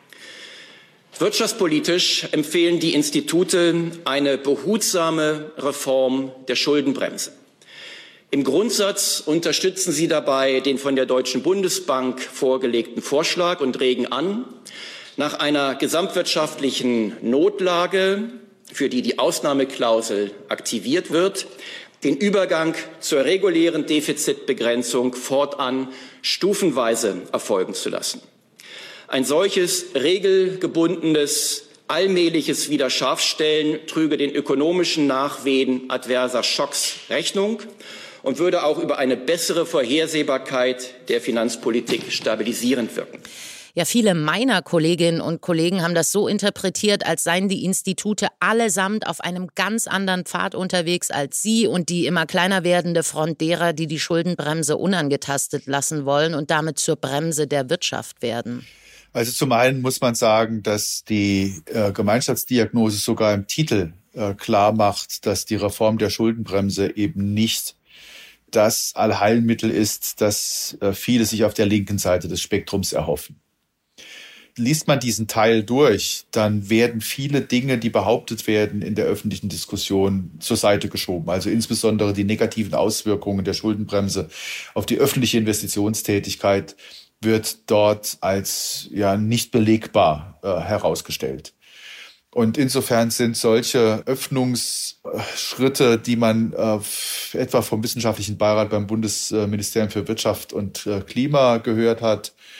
Speaker 6: Wirtschaftspolitisch empfehlen die Institute eine behutsame Reform der Schuldenbremse. Im Grundsatz unterstützen sie dabei den von der Deutschen Bundesbank vorgelegten Vorschlag und regen an, nach einer gesamtwirtschaftlichen Notlage, für die die Ausnahmeklausel aktiviert wird, den Übergang zur regulären Defizitbegrenzung fortan stufenweise erfolgen zu lassen. Ein solches regelgebundenes, allmähliches Wiederscharfstellen trüge den ökonomischen Nachwehen adverser Schocks Rechnung und würde auch über eine bessere Vorhersehbarkeit der Finanzpolitik stabilisierend wirken.
Speaker 4: Ja, viele meiner Kolleginnen und Kollegen haben das so interpretiert, als seien die Institute allesamt auf einem ganz anderen Pfad unterwegs als sie und die immer kleiner werdende Front derer, die die Schuldenbremse unangetastet lassen wollen und damit zur Bremse der Wirtschaft werden.
Speaker 2: Also zum einen muss man sagen, dass die äh, Gemeinschaftsdiagnose sogar im Titel äh, klar macht, dass die Reform der Schuldenbremse eben nicht das Allheilmittel ist, das äh, viele sich auf der linken Seite des Spektrums erhoffen. Liest man diesen Teil durch, dann werden viele Dinge, die behauptet werden in der öffentlichen Diskussion, zur Seite geschoben. Also insbesondere die negativen Auswirkungen der Schuldenbremse auf die öffentliche Investitionstätigkeit wird dort als ja nicht belegbar äh, herausgestellt. Und insofern sind solche Öffnungsschritte, die man äh, etwa vom Wissenschaftlichen Beirat beim Bundesministerium für Wirtschaft und äh, Klima gehört hat,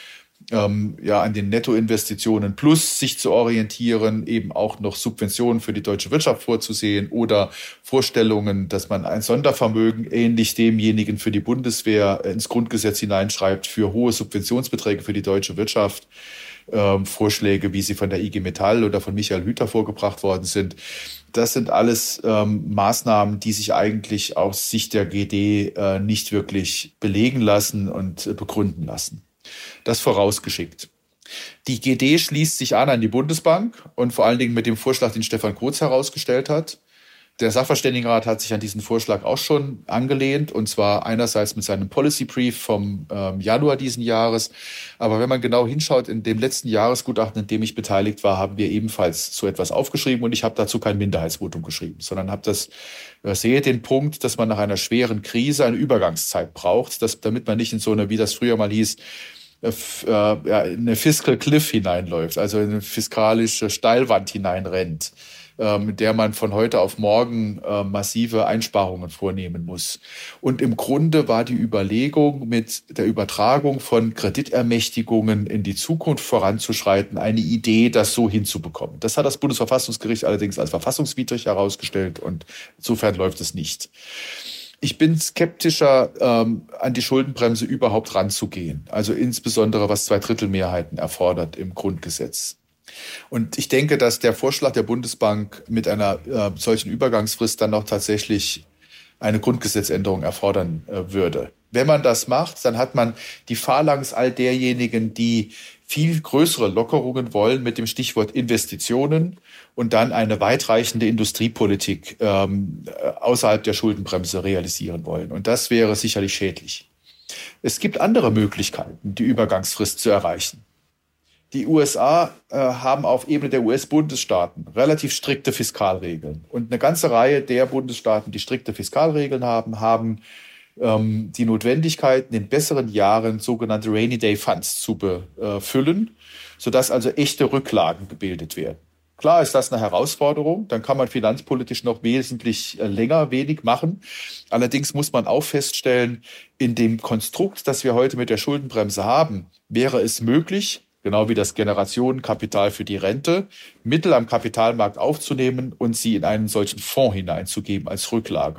Speaker 2: ähm, ja, an den Nettoinvestitionen plus sich zu orientieren, eben auch noch Subventionen für die deutsche Wirtschaft vorzusehen oder Vorstellungen, dass man ein Sondervermögen ähnlich demjenigen für die Bundeswehr ins Grundgesetz hineinschreibt für hohe Subventionsbeträge für die deutsche Wirtschaft. Ähm, Vorschläge, wie sie von der I G Metall oder von Michael Hüter vorgebracht worden sind. Das sind alles ähm, Maßnahmen, die sich eigentlich aus Sicht der G D äh, nicht wirklich belegen lassen und äh, begründen lassen. Das vorausgeschickt. Die G D schließt sich an an die Bundesbank und vor allen Dingen mit dem Vorschlag, den Stefan Kurz herausgestellt hat. Der Sachverständigenrat hat sich an diesen Vorschlag auch schon angelehnt, und zwar einerseits mit seinem Policy Brief vom ähm, Januar diesen Jahres. Aber wenn man genau hinschaut, in dem letzten Jahresgutachten, in dem ich beteiligt war, haben wir ebenfalls so etwas aufgeschrieben, und ich habe dazu kein Minderheitsvotum geschrieben, sondern habe das, äh, sehe den Punkt, dass man nach einer schweren Krise eine Übergangszeit braucht, dass, damit man nicht in so eine, wie das früher mal hieß, äh, ja, in eine Fiscal Cliff hineinläuft, also in eine fiskalische Steilwand hineinrennt, mit der man von heute auf morgen äh, massive Einsparungen vornehmen muss. Und im Grunde war die Überlegung, mit der Übertragung von Kreditermächtigungen in die Zukunft voranzuschreiten, eine Idee, das so hinzubekommen. Das hat das Bundesverfassungsgericht allerdings als verfassungswidrig herausgestellt, und insofern läuft es nicht. Ich bin skeptischer, ähm, an die Schuldenbremse überhaupt ranzugehen, also insbesondere was Zweidrittelmehrheiten erfordert im Grundgesetz. Und ich denke, dass der Vorschlag der Bundesbank mit einer äh, solchen Übergangsfrist dann auch tatsächlich eine Grundgesetzänderung erfordern äh, würde. Wenn man das macht, dann hat man die Phalanx all derjenigen, die viel größere Lockerungen wollen mit dem Stichwort Investitionen und dann eine weitreichende Industriepolitik ähm, außerhalb der Schuldenbremse realisieren wollen. Und das wäre sicherlich schädlich. Es gibt andere Möglichkeiten, die Übergangsfrist zu erreichen. Die U S A äh, haben auf Ebene der U S-Bundesstaaten relativ strikte Fiskalregeln. Und eine ganze Reihe der Bundesstaaten, die strikte Fiskalregeln haben, haben ähm, die Notwendigkeit, in den besseren Jahren sogenannte Rainy Day Funds zu befüllen, sodass also echte Rücklagen gebildet werden. Klar ist das eine Herausforderung, dann kann man finanzpolitisch noch wesentlich länger wenig machen. Allerdings muss man auch feststellen, in dem Konstrukt, das wir heute mit der Schuldenbremse haben, wäre es möglich, genau wie das Generationenkapital für die Rente, Mittel am Kapitalmarkt aufzunehmen und sie in einen solchen Fonds hineinzugeben als Rücklage.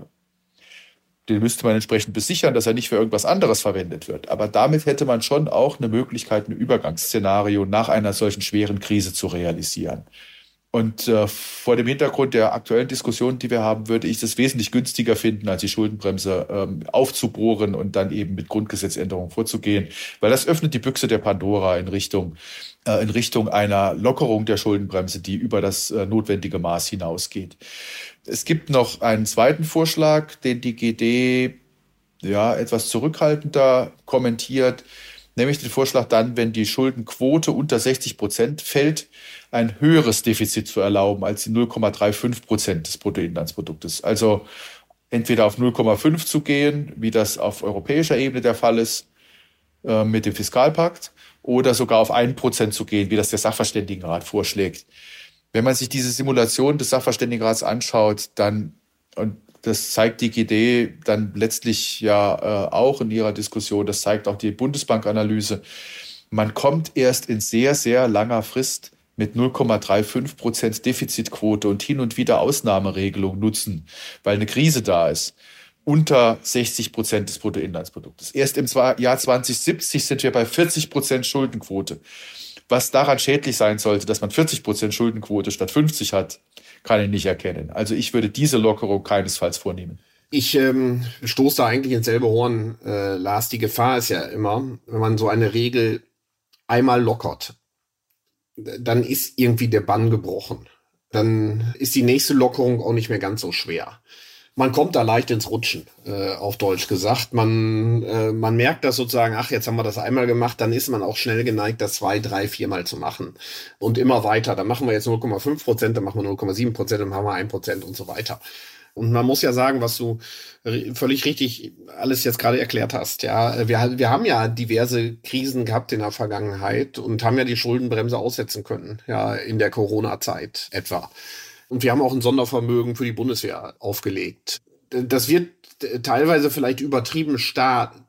Speaker 2: Den müsste man entsprechend besichern, dass er nicht für irgendwas anderes verwendet wird. Aber damit hätte man schon auch eine Möglichkeit, ein Übergangsszenario nach einer solchen schweren Krise zu realisieren. Und äh, vor dem Hintergrund der aktuellen Diskussion, die wir haben, würde ich es wesentlich günstiger finden, als die Schuldenbremse ähm, aufzubohren und dann eben mit Grundgesetzänderungen vorzugehen, weil das öffnet die Büchse der Pandora in Richtung äh, in Richtung einer Lockerung der Schuldenbremse, die über das äh, notwendige Maß hinausgeht. Es gibt noch einen zweiten Vorschlag, den die G D ja etwas zurückhaltender kommentiert, nämlich den Vorschlag dann, wenn die Schuldenquote unter sechzig Prozent fällt, ein höheres Defizit zu erlauben als die null Komma fünfunddreißig Prozent des Bruttoinlandsproduktes. Also entweder auf null Komma fünf zu gehen, wie das auf europäischer Ebene der Fall ist äh, mit dem Fiskalpakt, oder sogar auf ein Prozent zu gehen, wie das der Sachverständigenrat vorschlägt. Wenn man sich diese Simulation des Sachverständigenrats anschaut, dann, und das zeigt die G D dann letztlich ja äh, auch in ihrer Diskussion, das zeigt auch die Bundesbankanalyse, man kommt erst in sehr, sehr langer Frist mit null Komma fünfunddreißig Prozent Defizitquote und hin und wieder Ausnahmeregelung nutzen, weil eine Krise da ist, unter sechzig Prozent des Bruttoinlandsproduktes. Erst im Jahr zwanzig siebzig sind wir bei vierzig Prozent Schuldenquote. Was daran schädlich sein sollte, dass man vierzig Prozent Schuldenquote statt fünfzig hat, kann ich nicht erkennen. Also ich würde diese Lockerung keinesfalls vornehmen.
Speaker 3: Ich ähm, stoße da eigentlich ins selbe Horn, äh, Lars. Die Gefahr ist ja immer, wenn man so eine Regel einmal lockert, dann ist irgendwie der Bann gebrochen. Dann ist die nächste Lockerung auch nicht mehr ganz so schwer. Man kommt da leicht ins Rutschen, äh, auf Deutsch gesagt. Man, äh, man merkt das sozusagen, ach, jetzt haben wir das einmal gemacht, dann ist man auch schnell geneigt, das zwei, drei, viermal zu machen. Und immer weiter. Dann machen wir jetzt null Komma fünf Prozent, dann machen wir null Komma sieben Prozent, dann machen wir ein Prozent und so weiter. Und man muss ja sagen, was du völlig richtig alles jetzt gerade erklärt hast. Ja, wir, wir haben ja diverse Krisen gehabt in der Vergangenheit und haben ja die Schuldenbremse aussetzen können, ja, in der Corona-Zeit etwa. Und wir haben auch ein Sondervermögen für die Bundeswehr aufgelegt. Das wird teilweise vielleicht übertrieben starr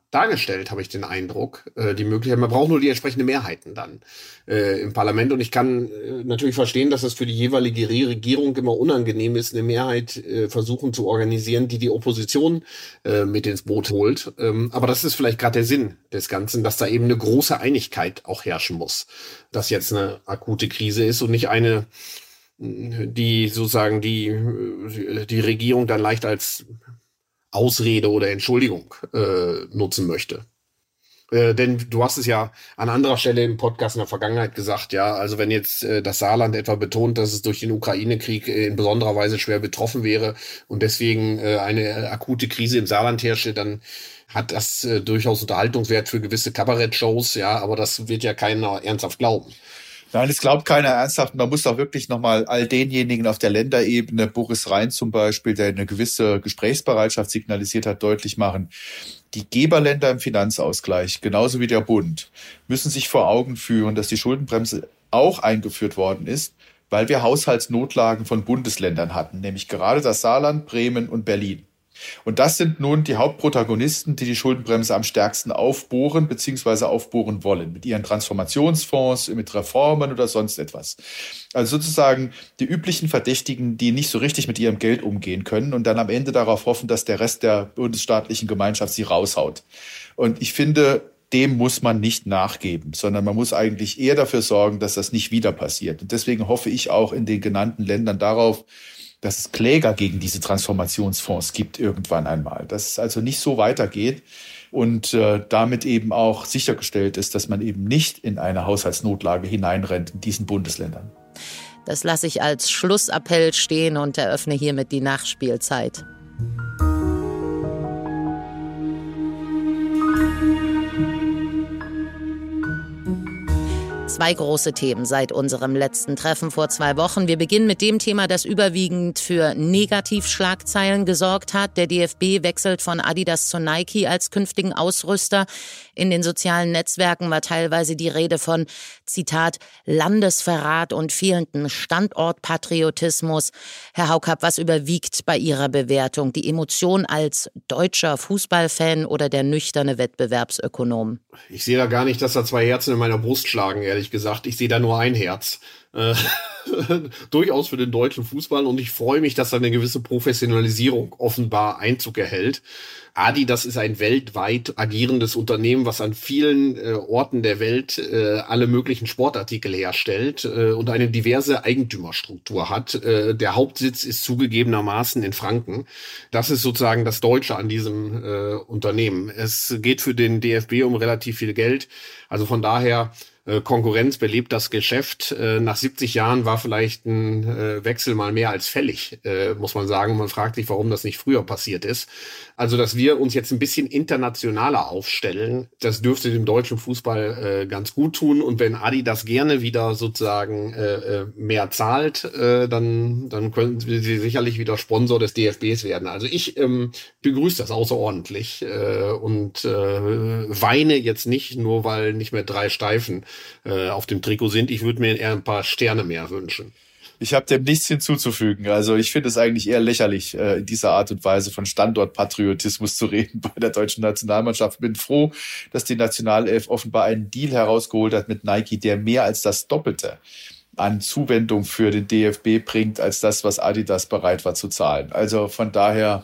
Speaker 3: dargestellt, habe ich den Eindruck. Äh, die Möglichkeit, man braucht nur die entsprechenden Mehrheiten dann äh, im Parlament. Und ich kann äh, natürlich verstehen, dass es für die jeweilige Regierung immer unangenehm ist, eine Mehrheit äh, versuchen zu organisieren, die die Opposition äh, mit ins Boot holt. Ähm, aber das ist vielleicht gerade der Sinn des Ganzen, dass da eben eine große Einigkeit auch herrschen muss, dass jetzt eine akute Krise ist und nicht eine, die sozusagen die, die Regierung dann leicht als Ausrede oder Entschuldigung äh, nutzen möchte. Äh, denn du hast es ja an anderer Stelle im Podcast in der Vergangenheit gesagt, ja, also wenn jetzt äh, das Saarland etwa betont, dass es durch den Ukraine-Krieg äh, in besonderer Weise schwer betroffen wäre und deswegen äh, eine akute Krise im Saarland herrsche, dann hat das äh, durchaus Unterhaltungswert für gewisse Kabarettshows, ja, aber das wird ja keiner ernsthaft glauben.
Speaker 2: Nein, es glaubt keiner ernsthaft. Man muss auch wirklich nochmal all denjenigen auf der Länderebene, Boris Rhein zum Beispiel, der eine gewisse Gesprächsbereitschaft signalisiert hat, deutlich machen. Die Geberländer im Finanzausgleich, genauso wie der Bund, müssen sich vor Augen führen, dass die Schuldenbremse auch eingeführt worden ist, weil wir Haushaltsnotlagen von Bundesländern hatten, nämlich gerade das Saarland, Bremen und Berlin. Und das sind nun die Hauptprotagonisten, die die Schuldenbremse am stärksten aufbohren bzw. aufbohren wollen, mit ihren Transformationsfonds, mit Reformen oder sonst etwas. Also sozusagen die üblichen Verdächtigen, die nicht so richtig mit ihrem Geld umgehen können und dann am Ende darauf hoffen, dass der Rest der bundesstaatlichen Gemeinschaft sie raushaut. Und ich finde, dem muss man nicht nachgeben, sondern man muss eigentlich eher dafür sorgen, dass das nicht wieder passiert. Und deswegen hoffe ich auch in den genannten Ländern darauf, dass es Kläger gegen diese Transformationsfonds gibt irgendwann einmal. Dass es also nicht so weitergeht und äh, damit eben auch sichergestellt ist, dass man eben nicht in eine Haushaltsnotlage hineinrennt in diesen Bundesländern.
Speaker 4: Das lasse ich als Schlussappell stehen und eröffne hiermit die Nachspielzeit. Zwei große Themen seit unserem letzten Treffen vor zwei Wochen. Wir beginnen mit dem Thema, das überwiegend für Negativschlagzeilen gesorgt hat. Der D F B wechselt von Adidas zu Nike als künftigen Ausrüster. In den sozialen Netzwerken war teilweise die Rede von, Zitat, Landesverrat und fehlenden Standortpatriotismus. Herr Haukapp, was überwiegt bei Ihrer Bewertung? Die Emotion als deutscher Fußballfan oder der nüchterne Wettbewerbsökonom?
Speaker 3: Ich sehe da gar nicht, dass da zwei Herzen in meiner Brust schlagen, ehrlich gesagt. Ich sehe da nur ein Herz. Äh, durchaus für den deutschen Fußball und ich freue mich, dass da eine gewisse Professionalisierung offenbar Einzug erhält. Adidas ist ein weltweit agierendes Unternehmen, was an vielen äh, Orten der Welt äh, alle möglichen Sportartikel herstellt äh, und eine diverse Eigentümerstruktur hat. Äh, der Hauptsitz ist zugegebenermaßen in Franken. Das ist sozusagen das Deutsche an diesem äh, Unternehmen. Es geht für den D F B um relativ viel Geld. Also von daher, Konkurrenz belebt das Geschäft. Nach siebzig Jahren war vielleicht ein Wechsel mal mehr als fällig, muss man sagen. Man fragt sich, warum das nicht früher passiert ist. Also, dass wir uns jetzt ein bisschen internationaler aufstellen, das dürfte dem deutschen Fußball ganz gut tun. Und wenn Adidas gerne wieder sozusagen mehr zahlt, dann, dann können sie sicherlich wieder Sponsor des D F Bs werden. Also ich ähm, begrüße das außerordentlich äh, und äh, weine jetzt nicht, nur weil nicht mehr drei Steifen auf dem Trikot sind. Ich würde mir eher ein paar Sterne mehr wünschen.
Speaker 2: Ich habe dem nichts hinzuzufügen. Also ich finde es eigentlich eher lächerlich, in dieser Art und Weise von Standortpatriotismus zu reden bei der deutschen Nationalmannschaft. Bin froh, dass die Nationalelf offenbar einen Deal herausgeholt hat mit Nike, der mehr als das Doppelte an Zuwendung für den D F B bringt, als das, was Adidas bereit war zu zahlen. Also von daher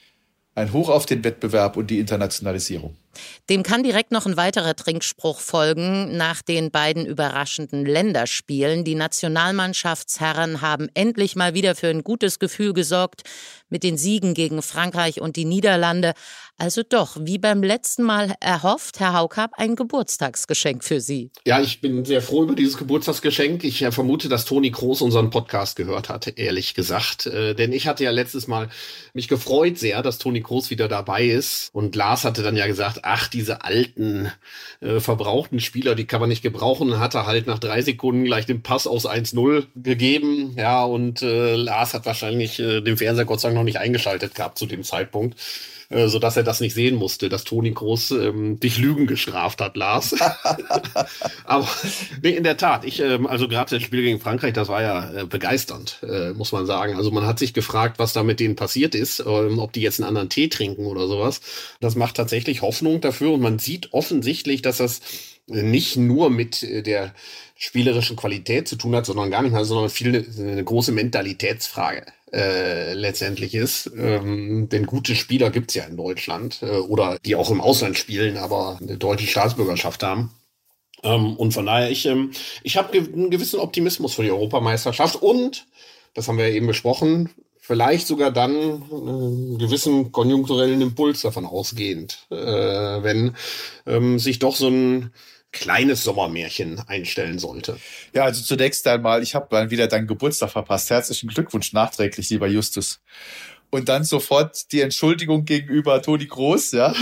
Speaker 2: ein Hoch auf den Wettbewerb und die Internationalisierung.
Speaker 4: Dem kann direkt noch ein weiterer Trinkspruch folgen nach den beiden überraschenden Länderspielen. Die Nationalmannschaftsherren haben endlich mal wieder für ein gutes Gefühl gesorgt mit den Siegen gegen Frankreich und die Niederlande. Also doch, wie beim letzten Mal erhofft, Herr Haukapp, ein Geburtstagsgeschenk für Sie.
Speaker 3: Ja, ich bin sehr froh über dieses Geburtstagsgeschenk. Ich vermute, dass Toni Kroos unseren Podcast gehört hat, ehrlich gesagt. Äh, denn ich hatte ja letztes Mal mich gefreut sehr, dass Toni Kroos wieder dabei ist. Und Lars hatte dann ja gesagt, ach, diese alten, äh, verbrauchten Spieler, die kann man nicht gebrauchen. Hat er halt nach drei Sekunden gleich den Pass aus eins null gegeben. Ja, und äh, Lars hat wahrscheinlich äh, den Fernseher Gott sei Dank noch nicht eingeschaltet gehabt zu dem Zeitpunkt. äh, sodass er das nicht sehen musste, dass Toni Kroos ähm, dich Lügen gestraft hat, Lars. Aber nee, in der Tat, ich, ähm, also gerade das Spiel gegen Frankreich, das war ja äh, begeisternd, äh, muss man sagen. Also man hat sich gefragt, was da mit denen passiert ist, ähm, ob die jetzt einen anderen Tee trinken oder sowas. Das macht tatsächlich Hoffnung dafür und man sieht offensichtlich, dass das nicht nur mit der spielerischen Qualität zu tun hat, sondern gar nicht mal, sondern viel eine, eine große Mentalitätsfrage äh, letztendlich ist. Ähm, denn gute Spieler gibt's ja in Deutschland äh, oder die auch im Ausland spielen, aber eine deutsche Staatsbürgerschaft haben. Ähm, und von daher, ich, ähm, ich habe ge- einen gewissen Optimismus für die Europameisterschaft und, das haben wir ja eben besprochen, vielleicht sogar dann einen gewissen konjunkturellen Impuls davon ausgehend, äh, wenn ähm, sich doch so ein kleines Sommermärchen einstellen sollte.
Speaker 2: Ja, also zunächst einmal, ich habe dann wieder deinen Geburtstag verpasst. Herzlichen Glückwunsch nachträglich, lieber Justus. Und dann sofort die Entschuldigung gegenüber Toni Kroos, ja.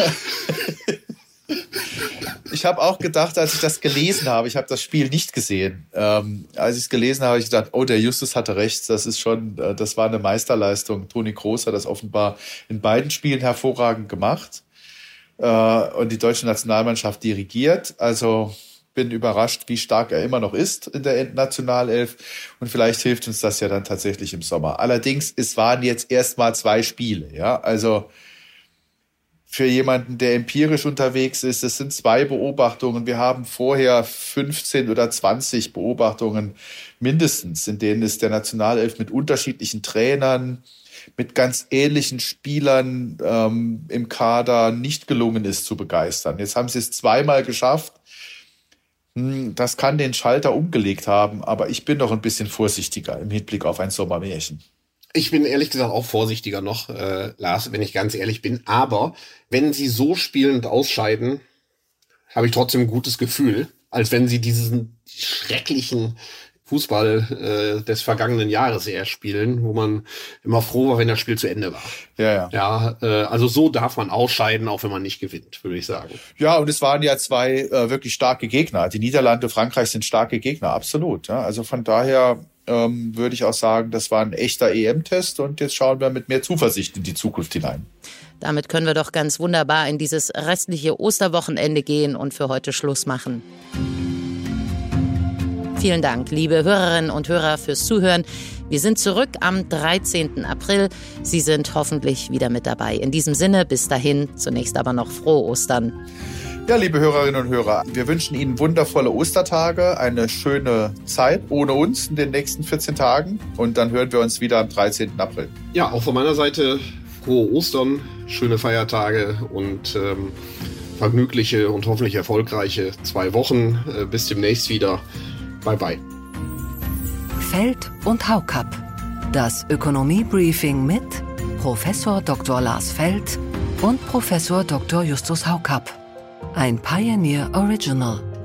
Speaker 2: Ich habe auch gedacht, als ich das gelesen habe, ich habe das Spiel nicht gesehen. Ähm, als ich es gelesen habe, habe ich gedacht, oh, der Justus hatte recht. Das ist schon, äh, das war eine Meisterleistung. Toni Kroos hat das offenbar in beiden Spielen hervorragend gemacht äh, und die deutsche Nationalmannschaft dirigiert. Also bin überrascht, wie stark er immer noch ist in der Nationalelf. Und vielleicht hilft uns das ja dann tatsächlich im Sommer. Allerdings, es waren jetzt erst mal zwei Spiele, ja, also für jemanden, der empirisch unterwegs ist, es sind zwei Beobachtungen. Wir haben vorher fünfzehn oder zwanzig Beobachtungen mindestens, in denen es der Nationalelf mit unterschiedlichen Trainern, mit ganz ähnlichen Spielern ähm, im Kader nicht gelungen ist zu begeistern. Jetzt haben sie es zweimal geschafft. Hm, das kann den Schalter umgelegt haben, aber ich bin noch ein bisschen vorsichtiger im Hinblick auf ein Sommermärchen.
Speaker 3: Ich bin ehrlich gesagt auch vorsichtiger noch, äh, Lars, wenn ich ganz ehrlich bin. Aber wenn sie so spielend ausscheiden, habe ich trotzdem ein gutes Gefühl, als wenn sie diesen schrecklichen Fußball äh, des vergangenen Jahres eher spielen, wo man immer froh war, wenn das Spiel zu Ende war.
Speaker 2: Ja, ja.
Speaker 3: Ja, äh, also so darf man ausscheiden, auch wenn man nicht gewinnt, würde ich sagen.
Speaker 2: Ja, und es waren ja zwei äh, wirklich starke Gegner. Die Niederlande, Frankreich sind starke Gegner, absolut. Ja. Also von daher ähm, würde ich auch sagen, das war ein echter E M-Test und jetzt schauen wir mit mehr Zuversicht in die Zukunft hinein.
Speaker 4: Damit können wir doch ganz wunderbar in dieses restliche Osterwochenende gehen und für heute Schluss machen. Vielen Dank, liebe Hörerinnen und Hörer, fürs Zuhören. Wir sind zurück am dreizehnten April. Sie sind hoffentlich wieder mit dabei. In diesem Sinne, bis dahin, zunächst aber noch frohe Ostern.
Speaker 2: Ja, liebe Hörerinnen und Hörer, wir wünschen Ihnen wundervolle Ostertage, eine schöne Zeit ohne uns in den nächsten vierzehn Tagen. Und dann hören wir uns wieder am dreizehnten April.
Speaker 3: Ja, auch von meiner Seite frohe Ostern, schöne Feiertage und ähm, vergnügliche und hoffentlich erfolgreiche zwei Wochen. Äh, bis demnächst wieder. Bye bye.
Speaker 1: Feld und Haukapp. Das Ökonomie-Briefing mit Professor Doktor Lars Feld und Professor Doktor Justus Haukapp. Ein Pioneer Original.